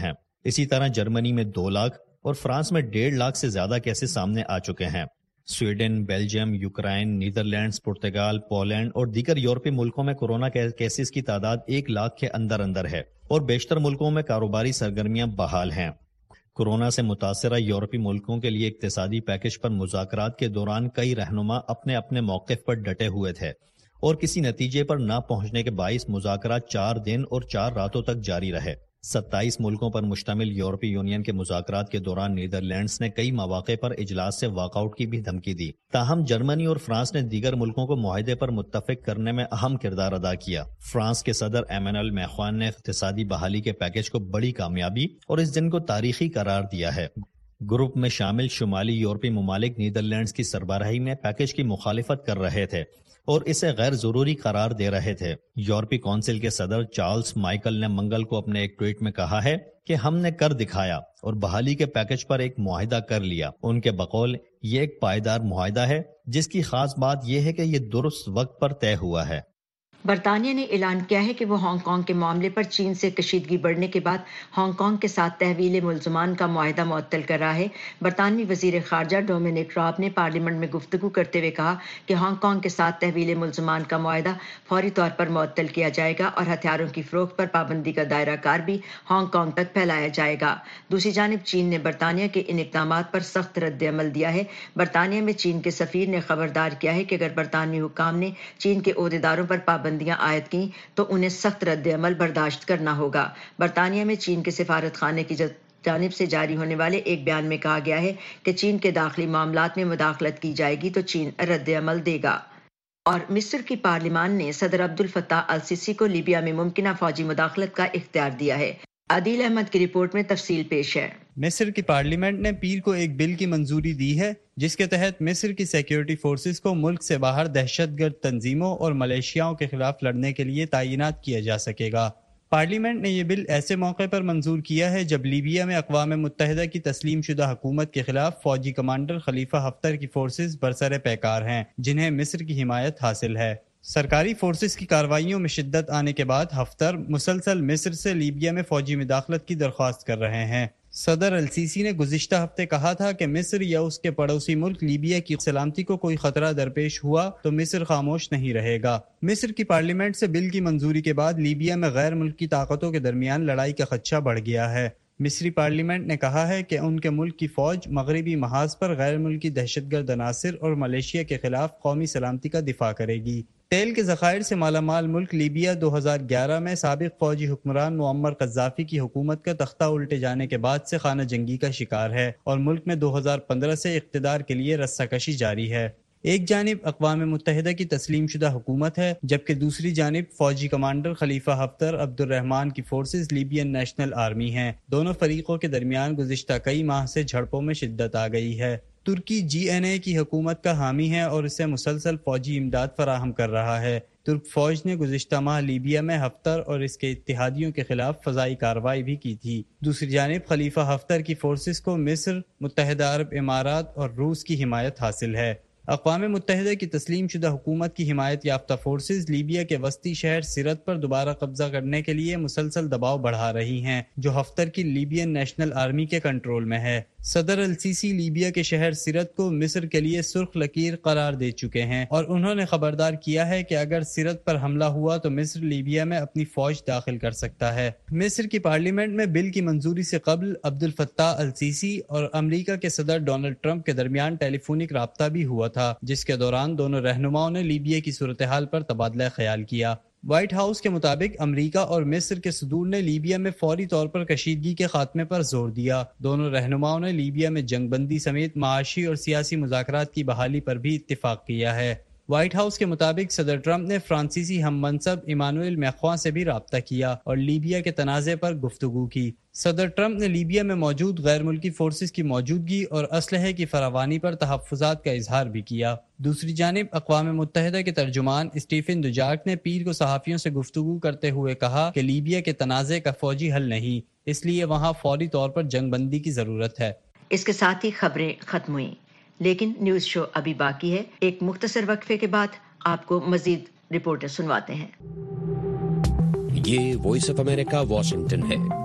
Speaker 22: اسی طرح جرمنی میں دو لاکھ اور فرانس میں ڈیڑھ لاکھ سے زیادہ کیسز سامنے آ چکے ہیں۔ Sweden, Belgium, Ukraine, Netherlands, Portugal, Poland اور دیگر یورپی ملکوں میں کورونا کیسز کی تعداد ایک لاکھ کے اندر اندر ہے اور بیشتر ملکوں میں کاروباری سرگرمیاں بحال ہیں۔ کورونا سے متاثرہ یورپی ملکوں کے لیے اقتصادی پیکج پر مذاکرات کے دوران کئی رہنما اپنے اپنے موقف پر ڈٹے ہوئے تھے اور کسی نتیجے پر نہ پہنچنے کے باعث مذاکرات چار دن اور چار راتوں تک جاری رہے۔ ستائیس ملکوں پر مشتمل یورپی یونین کے مذاکرات کے دوران نیدرلینڈز نے کئی مواقع پر اجلاس سے واک آؤٹ کی بھی دھمکی دی، تاہم جرمنی اور فرانس نے دیگر ملکوں کو معاہدے پر متفق کرنے میں اہم کردار ادا کیا۔ فرانس کے صدر ایمینوئل میخوان نے اقتصادی بحالی کے پیکج کو بڑی کامیابی اور اس دن کو تاریخی قرار دیا ہے۔ گروپ میں شامل شمالی یورپی ممالک نیدرلینڈز کی سربراہی میں پیکج کی مخالفت کر رہے تھے اور اسے غیر ضروری قرار دے رہے تھے۔ یورپی کونسل کے صدر چارلز مائیکل نے منگل کو اپنے ایک ٹویٹ میں کہا ہے کہ ہم نے کر دکھایا اور بحالی کے پیکج پر ایک معاہدہ کر لیا۔ ان کے بقول یہ ایک پائیدار معاہدہ ہے جس کی خاص بات یہ ہے کہ یہ درست وقت پر طے ہوا ہے۔
Speaker 3: برطانیہ نے اعلان کیا ہے کہ وہ ہانگ کانگ کے معاملے پر چین سے کشیدگی بڑھنے کے بعد ہانگ کانگ کے ساتھ تحویل ملزمان کا معاہدہ معطل کر رہا ہے۔ برطانوی وزیر خارجہ ڈومینک راب نے پارلیمنٹ میں گفتگو کرتے ہوئے کہا کہ ہانگ کانگ کے ساتھ تحویل ملزمان کا معاہدہ فوری طور پر معطل کیا جائے گا اور ہتھیاروں کی فروخت پر پابندی کا دائرہ کار بھی ہانگ کانگ تک پھیلایا جائے گا۔ دوسری جانب چین نے برطانیہ کے ان اقدامات پر سخت رد عمل دیا ہے۔ برطانیہ میں چین کے سفیر نے خبردار کیا ہے کہ اگر برطانوی حکام نے چین کے عہدیداروں پر پابندیاں عائد کی تو انہیں سخت رد عمل برداشت کرنا ہوگا۔ برطانیہ میں چین کے سفارت خانے کی جانب سے جاری ہونے والے ایک بیان میں کہا گیا ہے کہ چین کے داخلی معاملات میں مداخلت کی جائے گی تو چین رد عمل دے گا۔ اور مصر کی پارلیمان نے صدر عبد الفتاح السیسی کو لیبیا میں ممکنہ فوجی مداخلت کا اختیار دیا ہے۔ عادل احمد کی رپورٹ میں تفصیل پیش ہے۔
Speaker 2: مصر کی پارلیمنٹ نے پیر کو ایک بل کی منظوری دی ہے جس کے تحت مصر کی سیکیورٹی فورسز کو ملک سے باہر دہشت گرد تنظیموں اور ملیشیاؤں کے خلاف لڑنے کے لیے تعینات کیا جا سکے گا۔ پارلیمنٹ نے یہ بل ایسے موقع پر منظور کیا ہے جب لیبیا میں اقوام متحدہ کی تسلیم شدہ حکومت کے خلاف فوجی کمانڈر خلیفہ حفتر کی فورسز برسر پیکار ہیں جنہیں مصر کی حمایت حاصل ہے۔ سرکاری فورسز کی کارروائیوں میں شدت آنے کے بعد حفتر مسلسل مصر سے لیبیا میں فوجی مداخلت کی درخواست کر رہے ہیں۔ صدر السیسی نے گزشتہ ہفتے کہا تھا کہ مصر یا اس کے پڑوسی ملک لیبیا کی سلامتی کو کوئی خطرہ درپیش ہوا تو مصر خاموش نہیں رہے گا۔ مصر کی پارلیمنٹ سے بل کی منظوری کے بعد لیبیا میں غیر ملکی طاقتوں کے درمیان لڑائی کا خدشہ بڑھ گیا ہے۔ مصری پارلیمنٹ نے کہا ہے کہ ان کے ملک کی فوج مغربی محاذ پر غیر ملکی دہشت گرد عناصر اور ملیشیا کے خلاف قومی سلامتی کا دفاع کرے گی۔ تیل کے ذخائر سے مالا مال ملک لیبیا دو ہزار گیارہ میں سابق فوجی حکمران معمر قذافی کی حکومت کا تختہ الٹے جانے کے بعد سے خانہ جنگی کا شکار ہے اور ملک میں دو ہزار پندرہ سے اقتدار کے لیے رسہ کشی جاری ہے۔ ایک جانب اقوام متحدہ کی تسلیم شدہ حکومت ہے جبکہ دوسری جانب فوجی کمانڈر خلیفہ حفتر عبد الرحمان کی فورسز لیبین نیشنل آرمی ہیں۔ دونوں فریقوں کے درمیان گزشتہ کئی ماہ سے جھڑپوں میں شدت آ گئی ہے۔ ترکی جی این اے کی حکومت کا حامی ہے اور اسے مسلسل فوجی امداد فراہم کر رہا ہے۔ ترک فوج نے گزشتہ ماہ لیبیا میں حفتر اور اس کے اتحادیوں کے خلاف فضائی کارروائی بھی کی تھی۔ دوسری جانب خلیفہ حفتر کی فورسز کو مصر، متحدہ عرب امارات اور روس کی حمایت حاصل ہے۔ اقوام متحدہ کی تسلیم شدہ حکومت کی حمایت یافتہ فورسز لیبیا کے وسطی شہر سرت پر دوبارہ قبضہ کرنے کے لیے مسلسل دباؤ بڑھا رہی ہیں جو حفتر کی لیبین نیشنل آرمی کے کنٹرول میں ہے۔ صدر السیسی لیبیا کے شہر سرت کو مصر کے لیے سرخ لکیر قرار دے چکے ہیں اور انہوں نے خبردار کیا ہے کہ اگر سرت پر حملہ ہوا تو مصر لیبیا میں اپنی فوج داخل کر سکتا ہے۔ مصر کی پارلیمنٹ میں بل کی منظوری سے قبل عبد الفتاح السیسی اور امریکہ کے صدر ڈونلڈ ٹرمپ کے درمیان ٹیلی فونک رابطہ بھی ہوا تھا جس کے دوران دونوں رہنماؤں نے لیبیا کی صورتحال پر تبادلہ خیال کیا۔ وائٹ ہاؤس کے مطابق امریکہ اور مصر کے صدور نے لیبیا میں فوری طور پر کشیدگی کے خاتمے پر زور دیا۔ دونوں رہنماؤں نے لیبیا میں جنگ بندی سمیت معاشی اور سیاسی مذاکرات کی بحالی پر بھی اتفاق کیا ہے۔ وائٹ ہاؤس کے مطابق صدر ٹرمپ نے فرانسیسی ہم منصب ایمانوئل میخواں سے بھی رابطہ کیا اور لیبیا کے تنازع پر گفتگو کی۔ صدر ٹرمپ نے لیبیا میں موجود غیر ملکی فورسز کی موجودگی اور اسلحے کی فراوانی پر تحفظات کا اظہار بھی کیا۔ دوسری جانب اقوام متحدہ کے ترجمان اسٹیفن دوجارک نے پیر کو صحافیوں سے گفتگو کرتے ہوئے کہا کہ لیبیا کے تنازع کا فوجی حل نہیں، اس لیے وہاں فوری طور پر جنگ بندی کی ضرورت ہے۔
Speaker 3: اس کے ساتھ ہی خبریں ختم ہوئیں، لیکن نیوز شو ابھی باقی ہے۔ ایک مختصر وقفے کے بعد آپ کو مزید رپورٹیں سنواتے ہیں۔
Speaker 4: یہ وائس آف امریکہ واشنگٹن ہے۔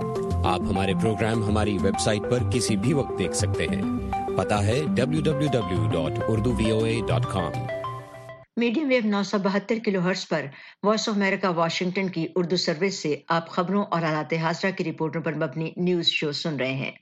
Speaker 1: آپ ہمارے پروگرام ہماری ویب سائٹ پر کسی بھی وقت دیکھ سکتے ہیں. پتہ ہے W W W dot Urdu V O A dot com.
Speaker 3: Medium wave نو سو بہتر کلو ہرٹز پر وائس آف امریکہ واشنگٹن کی اردو سروس سے آپ خبروں اور حالات حاضرہ کی رپورٹوں پر مبنی نیوز شو سن رہے ہیں.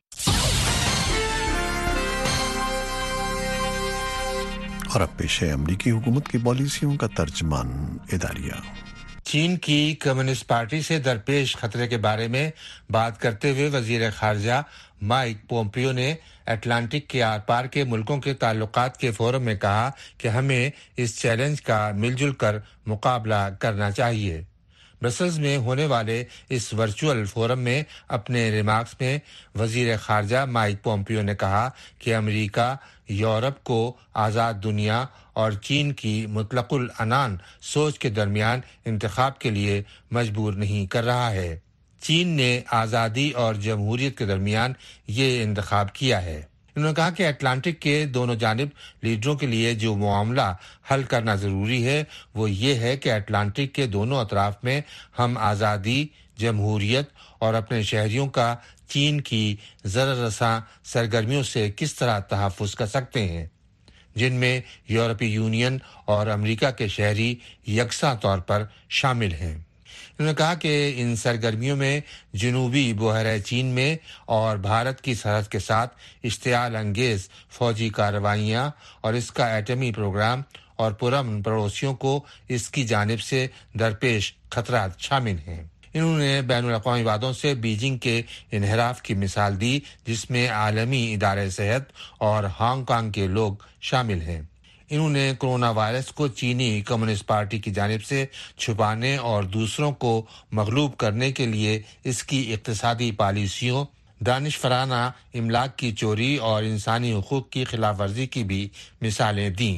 Speaker 4: اور اب پیش ہے امریکی حکومت کی پالیسیوں کا ترجمان اداریہ.
Speaker 23: چین کی کمیونسٹ پارٹی سے درپیش خطرے کے بارے میں بات کرتے ہوئے وزیر خارجہ مائک پومپیو نے اٹلانٹک کے آر پار کے ملکوں کے تعلقات کے فورم میں کہا کہ ہمیں اس چیلنج کا مل جل کر مقابلہ کرنا چاہیے. برسلز میں ہونے والے اس ورچوئل فورم میں اپنے ریمارکس میں وزیر خارجہ مائک پومپیو نے کہا کہ امریکہ یورپ کو آزاد دنیا اور چین کی مطلق العنان سوچ کے درمیان انتخاب کے لیے مجبور نہیں کر رہا ہے. چین نے آزادی اور جمہوریت کے درمیان یہ انتخاب کیا ہے. انہوں نے کہا کہ اٹلانٹک کے دونوں جانب لیڈروں کے لیے جو معاملہ حل کرنا ضروری ہے وہ یہ ہے کہ اٹلانٹک کے دونوں اطراف میں ہم آزادی، جمہوریت اور اپنے شہریوں کا چین کی ضرر رساں سرگرمیوں سے کس طرح تحفظ کر سکتے ہیں، جن میں یورپی یونین اور امریکہ کے شہری یکساں طور پر شامل ہیں. انہوں نے کہا کہ ان سرگرمیوں میں جنوبی بحیرہ چین میں اور بھارت کی سرحد کے ساتھ اشتعال انگیز فوجی کارروائیاں اور اس کا ایٹمی پروگرام اور پرامن پڑوسیوں کو اس کی جانب سے درپیش خطرات شامل ہیں. انہوں نے بین الاقوامی وعدوں سے بیجنگ کے انحراف کی مثال دی، جس میں عالمی ادارے صحت اور ہانگ کانگ کے لوگ شامل ہیں. انہوں نے کرونا وائرس کو چینی کمیونسٹ پارٹی کی جانب سے چھپانے اور دوسروں کو مغلوب کرنے کے لیے اس کی اقتصادی پالیسیوں، دانشورانہ املاک کی چوری اور انسانی حقوق کی خلاف ورزی کی بھی مثالیں دیں.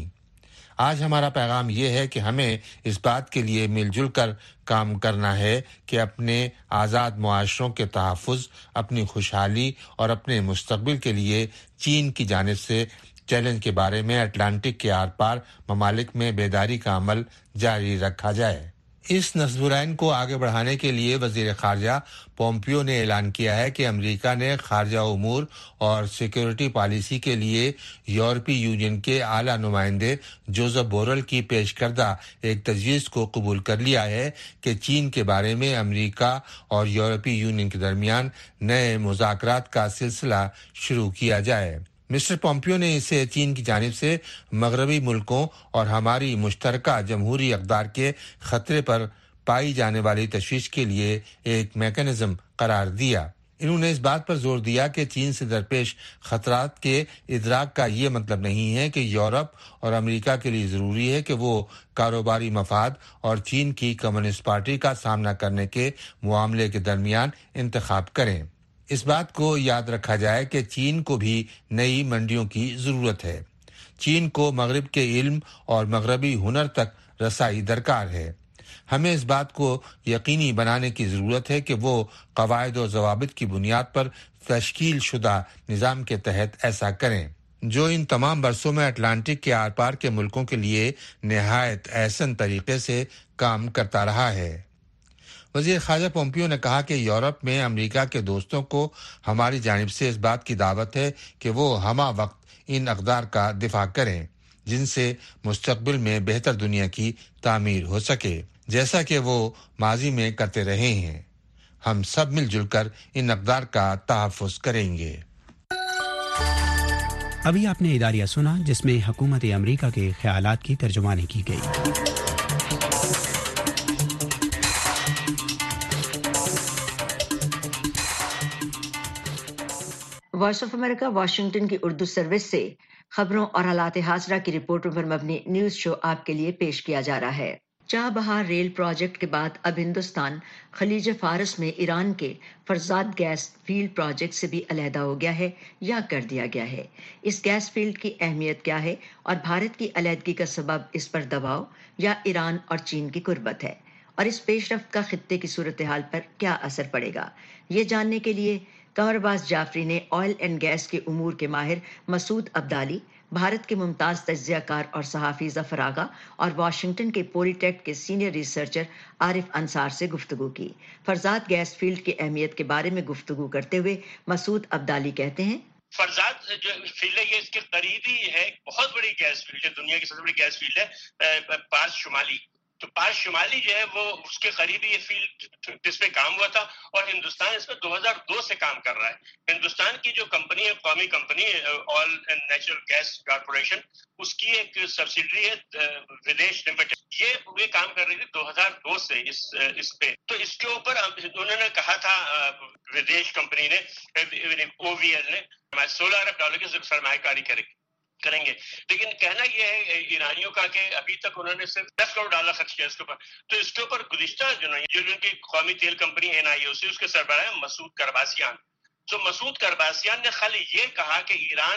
Speaker 23: آج ہمارا پیغام یہ ہے کہ ہمیں اس بات کے لیے مل جل کر کام کرنا ہے کہ اپنے آزاد معاشروں کے تحفظ، اپنی خوشحالی اور اپنے مستقبل کے لیے چین کی جانب سے چیلنج کے بارے میں اٹلانٹک کے آر پار ممالک میں بیداری کا عمل جاری رکھا جائے. اس نصبرائن کو آگے بڑھانے کے لیے وزیر خارجہ پومپیو نے اعلان کیا ہے کہ امریکہ نے خارجہ امور اور سیکورٹی پالیسی کے لیے یورپی یونین کے اعلیٰ نمائندے جوزف بورل کی پیش کردہ ایک تجویز کو قبول کر لیا ہے کہ چین کے بارے میں امریکہ اور یورپی یونین کے درمیان نئے مذاکرات کا سلسلہ شروع کیا جائے. مسٹر پومپیو نے اسے چین کی جانب سے مغربی ملکوں اور ہماری مشترکہ جمہوری اقدار کے خطرے پر پائی جانے والی تشویش کے لیے ایک میکانزم قرار دیا. انہوں نے اس بات پر زور دیا کہ چین سے درپیش خطرات کے ادراک کا یہ مطلب نہیں ہے کہ یورپ اور امریکہ کے لیے ضروری ہے کہ وہ کاروباری مفاد اور چین کی کمیونسٹ پارٹی کا سامنا کرنے کے معاملے کے درمیان انتخاب کریں. اس بات کو یاد رکھا جائے کہ چین کو بھی نئی منڈیوں کی ضرورت ہے. چین کو مغرب کے علم اور مغربی ہنر تک رسائی درکار ہے. ہمیں اس بات کو یقینی بنانے کی ضرورت ہے کہ وہ قواعد و ضوابط کی بنیاد پر تشکیل شدہ نظام کے تحت ایسا کریں جو ان تمام برسوں میں اٹلانٹک کے آر پار کے ملکوں کے لیے نہایت احسن طریقے سے کام کرتا رہا ہے. وزیر خارجہ پومپیو نے کہا کہ یورپ میں امریکہ کے دوستوں کو ہماری جانب سے اس بات کی دعوت ہے کہ وہ ہمہ وقت ان اقدار کا دفاع کریں جن سے مستقبل میں بہتر دنیا کی تعمیر ہو سکے، جیسا کہ وہ ماضی میں کرتے رہے ہیں. ہم سب مل جل کر ان اقدار کا تحفظ کریں گے.
Speaker 24: ابھی آپ نے اداریہ سنا جس میں حکومت امریکہ کے خیالات کی ترجمانی کی گئی.
Speaker 3: وائس آف امریکہ واشنگٹن کی اردو سروس سے خبروں اور حالات حاضرہ کی رپورٹوں پر مبنی نیوز شو آپ کے لیے پیش کیا جا رہا ہے. چاہ بہار ریل پروجیکٹ کے بعد اب ہندوستان خلیج فارس میں ایران کے فرزاد گیس فیلڈ پروجیکٹ سے بھی علیحدہ ہو گیا ہے یا کر دیا گیا ہے. اس گیس فیلڈ کی اہمیت کیا ہے اور بھارت کی علیحدگی کا سبب اس پر دباؤ یا ایران اور چین کی قربت ہے، اور اس پیش رفت کا خطے کی صورتحال پر کیا اثر پڑے گا، یہ جاننے کے لیے قمر باز جعفری نے آئل اینڈ گیس کے امور کے ماہر مسعود عبدالی، بھارت کے ممتاز تجزیہ کار اور صحافی ظفر آغا اور واشنگٹن کے پولی ٹیک کے سینئر ریسرچر عارف انصار سے گفتگو کی۔ فرزاد گیس فیلڈ کی اہمیت کے بارے میں گفتگو کرتے ہوئے مسعود عبدالی کہتے ہیں،
Speaker 5: فرزاد جو فیلڈ ہے یہ اس کے قریب ہی ہے، بہت بڑی گیس فیلڈ ہے، دنیا کی سب سے بڑی گیس فیلڈ ہے پارس شمالی۔ تو پارس شمالی جو ہے وہ اس کے قریب ہی یہ فیلڈ جس پہ کام ہوا تھا، اور ہندوستان اس پہ دو ہزار دو سے کام کر رہا ہے۔ ہندوستان کی جو کمپنی ہے، قومی company oil and natural gas corporation, اس کی ایک سبسیڈری ہے ودیش لمیٹڈ، یہ یہ کام کر رہی تھی دو ہزار دو سے اس اس پہ۔ تو اس کے اوپر انہوں نے کہا تھا ودیش کمپنی نے، او وی ایل نے سولہ ارب ڈالر کی سرمایہ کاری کرے گی کریں گے، لیکن کہنا یہ ہے ایرانیوں کا کہ ابھی تک انہوں نے صرف دس کروڑ ڈالر خرچ کیا اس کے اوپر۔ تو اس کے اوپر گزشتہ جو جو ان کی قومی تیل کمپنی این آئی او سی، اس کے سربراہ مسعود کرباسیان، تو مسعود کرباسیان نے خالی یہ کہا کہ ایران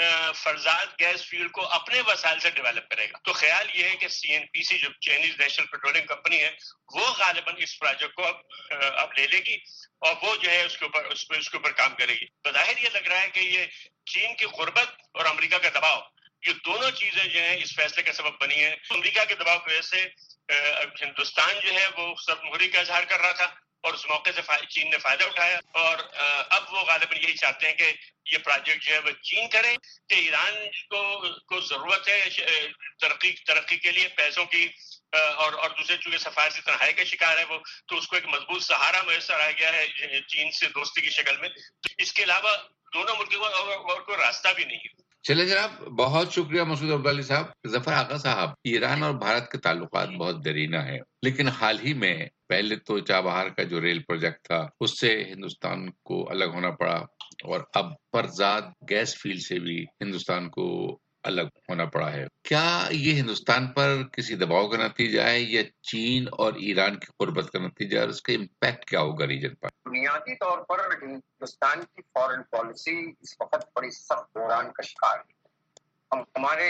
Speaker 5: فرزاد گیس فیلڈ کو اپنے وسائل سے ڈیولپ کرے گا۔ تو خیال یہ ہے کہ سی این پی سی جو چائنیز نیشنل پیٹرولیم کمپنی ہے، وہ غالباً اس پروجیکٹ کو اب اب لے لے گی اور وہ جو ہے اس کے اوپر اس پہ اس کے اوپر کام کرے گی۔ بظاہر یہ لگ رہا ہے کہ یہ چین کی غربت اور امریکہ کا دباؤ، یہ دونوں چیزیں جو ہیں اس فیصلے کا سبب بنی ہیں۔ امریکہ کے دباؤ کی وجہ سے ہندوستان جو ہے وہ سرد مہری کا اظہار کر رہا تھا، اور اس موقع سے چین نے فائدہ اٹھایا، اور اب وہ غالباً یہی چاہتے ہیں کہ یہ پروجیکٹ جو ہے وہ چین کرے، کہ ایران کو کو ضرورت ہے ترقی ترقی کے لیے پیسوں کی، اور اور دوسرے چونکہ سفارتی تنہائی کا شکار ہے وہ، تو اس کو ایک مضبوط سہارا میسر آ گیا ہے چین سے دوستی کی شکل میں۔ اس کے علاوہ دونوں ملکوں کو اور کوئی راستہ بھی نہیں ہے۔
Speaker 23: چلے جناب، بہت شکریہ مسعود عبدالی صاحب۔ ظفر آغا صاحب، ایران اور بھارت کے تعلقات بہت دیرینہ ہیں، لیکن حال ہی میں پہلے تو چابہار کا جو ریل پروجیکٹ تھا اس سے ہندوستان کو الگ ہونا پڑا، اور اب فرزاد گیس فیلڈ سے بھی ہندوستان کو الگ ہونا پڑا ہے۔ کیا یہ ہندوستان پر کسی دباؤ کا نتیجہ ہے، یا چین اور ایران کی قربت کا نتیجہ ہے، اور اس کا امپیکٹ کیا ہوگا ریجن پر؟
Speaker 6: بنیادی طور پر ہندوستان کی فارن پالیسی اس وقت بڑی سخت بحران کا شکار ہے۔ ہم ہمارے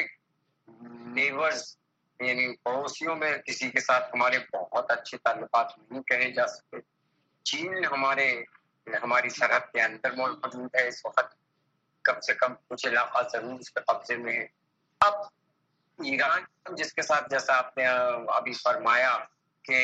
Speaker 6: نیبرز یعنی پڑوسیوں میں کسی کے ساتھ ہمارے بہت اچھے تعلقات نہیں کہے جا سکتے۔ چین ہمارے ہماری سرحد کے اندر موجود ہے اس وقت، کم سے کم کچھ علاقہ ضرور اس کے قبضے میں ہے۔ اب ایران جس کے ساتھ جیسا آپ نے ابھی فرمایا کہ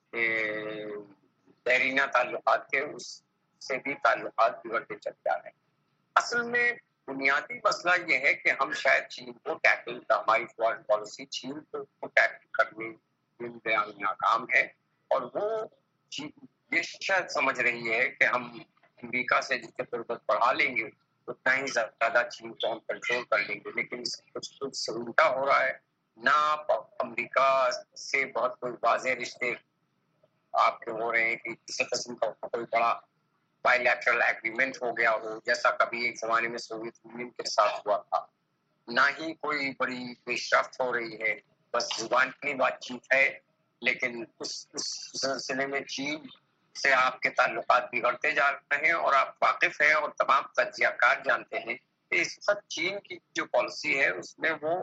Speaker 6: دیرینہ تعلقات کے، اس سے بھی تعلقات بگڑتے چل جا رہے ہیں۔ اصل میں بنیادی مسئلہ یہ ہے کہ ہم شاید چین کو ٹیکل، ہماری فارن پالیسی چین کو ٹیکل کرنے میں ناکام ہے، اور وہ یہ شاید سمجھ رہی ہے کہ ہم امریکہ سے جتنے قربت بڑھا لیں گے اتنا ہی زیادہ چین کو ہم کنٹرول کر لیں گے، لیکن اس سے کچھ کچھ الٹا ہو رہا ہے۔ نہ امریکہ سے بہت کوئی واضح رشتے آپ کے ہو رہے ہیں کہ کسی قسم کا کوئی بڑا بائی لیٹرل ایگریمنٹ ہو گیا ہو، جیسا کبھی ایک زمانے میں سوویت یونین کے ساتھ ہوا تھا۔ نہ ہی کوئی بڑی پیش رفت ہو رہی ہے، بس زبانی بات چیت ہے، لیکن اس اس سلسلے میں چین سے آپ کے تعلقات بگڑتے جا رہے ہیں، اور آپ واقف ہیں اور تمام تجزیہ کار جانتے ہیں کہ اس وقت چین کی جو پالیسی ہے اس میں وہ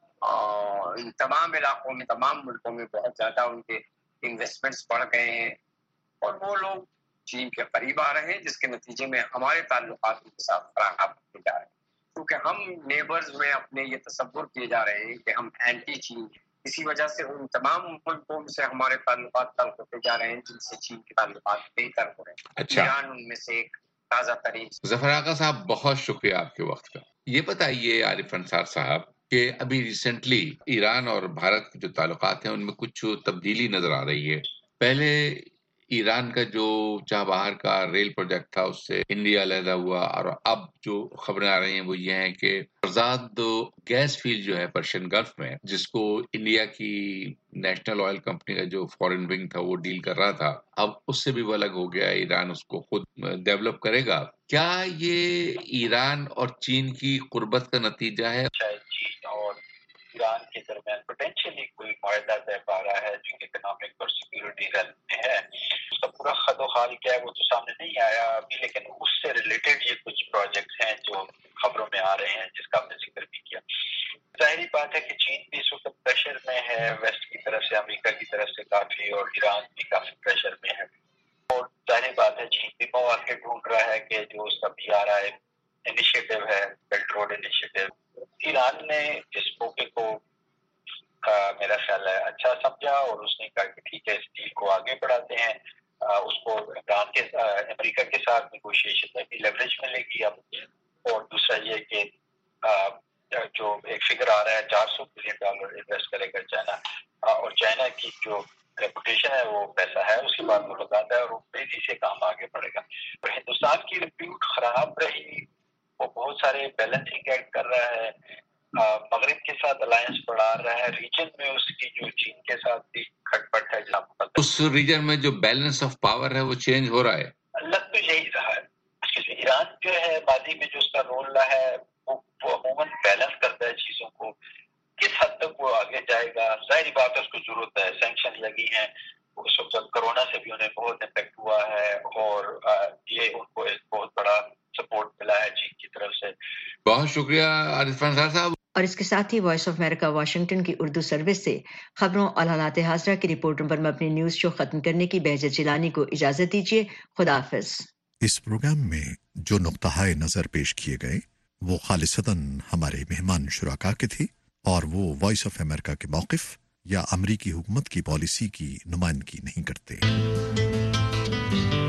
Speaker 6: ان تمام علاقوں میں، تمام ملکوں میں بہت زیادہ ان کے انویسٹمنٹس بڑھ گئے ہیں، اور وہ لوگ چین کے قریب آ رہے ہیں، جس کے نتیجے میں ہمارے تعلقات ان کے ساتھ خراب ہوتے جا رہے ہیں، کیونکہ ہم نیبرز میں اپنے یہ تصور کیے جا رہے ہیں کہ ہم اینٹی چین ہیں۔ اسی وجہ سے ان تمام ملکوں سے ہمارے تعلقات تلخ ہوتے جا رہے ہیں جن سے چین کے تعلقات بہتر ہو رہے ہیں۔
Speaker 23: اچھا،
Speaker 6: ایران ان میں سے ایک تازہ ترین۔
Speaker 23: ظفر آغا صاحب، بہت شکریہ آپ کے وقت کا۔ یہ بتائیے عارف انصار صاحب کہ ابھی ریسنٹلی ایران اور بھارت کے جو تعلقات ہیں ان میں کچھ تبدیلی نظر آ رہی ہے۔ پہلے ایران کا جو چابہار کا ریل پروجیکٹ تھا اس سے انڈیا علیحدہ ہوا، اور اب جو خبریں آ رہی ہیں وہ یہ ہیں کہ فرزاد گیس فیلڈ جو ہے پرشین گلف میں، جس کو انڈیا کی نیشنل آئل کمپنی کا جو فورن ونگ تھا وہ ڈیل کر رہا تھا، اب اس سے بھی وہ الگ ہو گیا، ایران اس کو خود ڈیولپ کرے گا۔ کیا یہ ایران اور چین کی قربت کا نتیجہ ہے؟
Speaker 7: شاید چین اور ایران کے درمیان پوٹینشیلی کوئی معاہدہ طے پا رہا ہے جو اکنامک اور سیکورٹی ریلم میں ہے۔ اس کا پورا خد و خال کیا ہے وہ تو سامنے نہیں آیا ابھی، لیکن اس سے ریلیٹڈ یہ کچھ پروجیکٹس ہیں جو خبروں میں آ رہے ہیں، جس کا ہم نے ذکر بھی کیا۔ ظاہری بات ہے کہ چین بھی اس وقت پریشر میں ہے، ویسٹ کی طرف سے، امریکہ کی طرف سے کافی، اور ایران بھی کافی پریشر میں ہے، اور ظاہری بات ہے چین بھی مواقع ڈھونڈ رہا ہے کہ جو اس کا بھی آ رہا ہے انیشیٹو ہے بیلٹ روڈ انیشیٹو، ایران نے اس موقع کو میرا خیال ہے اچھا سمجھا اور اس نے کہا کہ ٹھیک ہے اس ڈیل کو آگے بڑھاتے ہیں. اس کو عمران کے امریکہ کے ساتھ نیگوشیشن میں بھی لیوریج ملے گی اب. اور دوسرا یہ کہ جو ایک فگر آ رہا ہے چار سو بلین ڈالر انویسٹ کرے گا چائنا, اور چائنا کی جو ریپوٹیشن ہے وہ پیسہ ہے اس کے بعد وہ لگاتا ہے اور وہ تیزی سے کام آگے بڑھے گا. اور ہندوستان کی ریپیوٹ خراب رہی, وہ بہت سارے بیلنسنگ ایکٹ کر رہا ہے, مغرب کے ساتھ الائنس بڑھا رہا ہے, ریجن میں اس کی جو چین کے ساتھ بھی کھٹ پٹ ہے جہاں
Speaker 9: اس ریجن میں جو بیلنس آف پاور ہے وہ چینج ہو رہا ہے.
Speaker 7: لگ تو یہی رہا ہے. ایران جو ہے ماضی میں جو اس کا رول رہا ہے وہ عموماً بیلنس کرتا ہے چیزوں کو. کس حد تک وہ آگے جائے گا, ظاہری بات ہے اس کو ضرورت ہے, سینکشن لگی ہیں, اس وقت کرونا سے بھی انہیں بہت امپیکٹ ہوا ہے اور یہ ان کو ایک بہت بڑا سپورٹ ملا ہے چین کی طرف سے.
Speaker 9: بہت شکریہ عارف انصار صاحب.
Speaker 3: اور اس کے ساتھ ہی وائس آف امریکہ واشنگٹن کی اردو سروس سے خبروں اور حالات حاضرہ کی رپورٹوں پر مبنی نیوز شو ختم کرنے کی بہجت جیلانی کو اجازت دیجیے. خدا حافظ.
Speaker 4: اس پروگرام میں جو نقطۂ نظر پیش کیے گئے وہ خالصتاً ہمارے مہمان شرکا کے تھے اور وہ وائس آف امریکہ کے موقف یا امریکی حکومت کی پالیسی کی نمائندگی نہیں کرتے.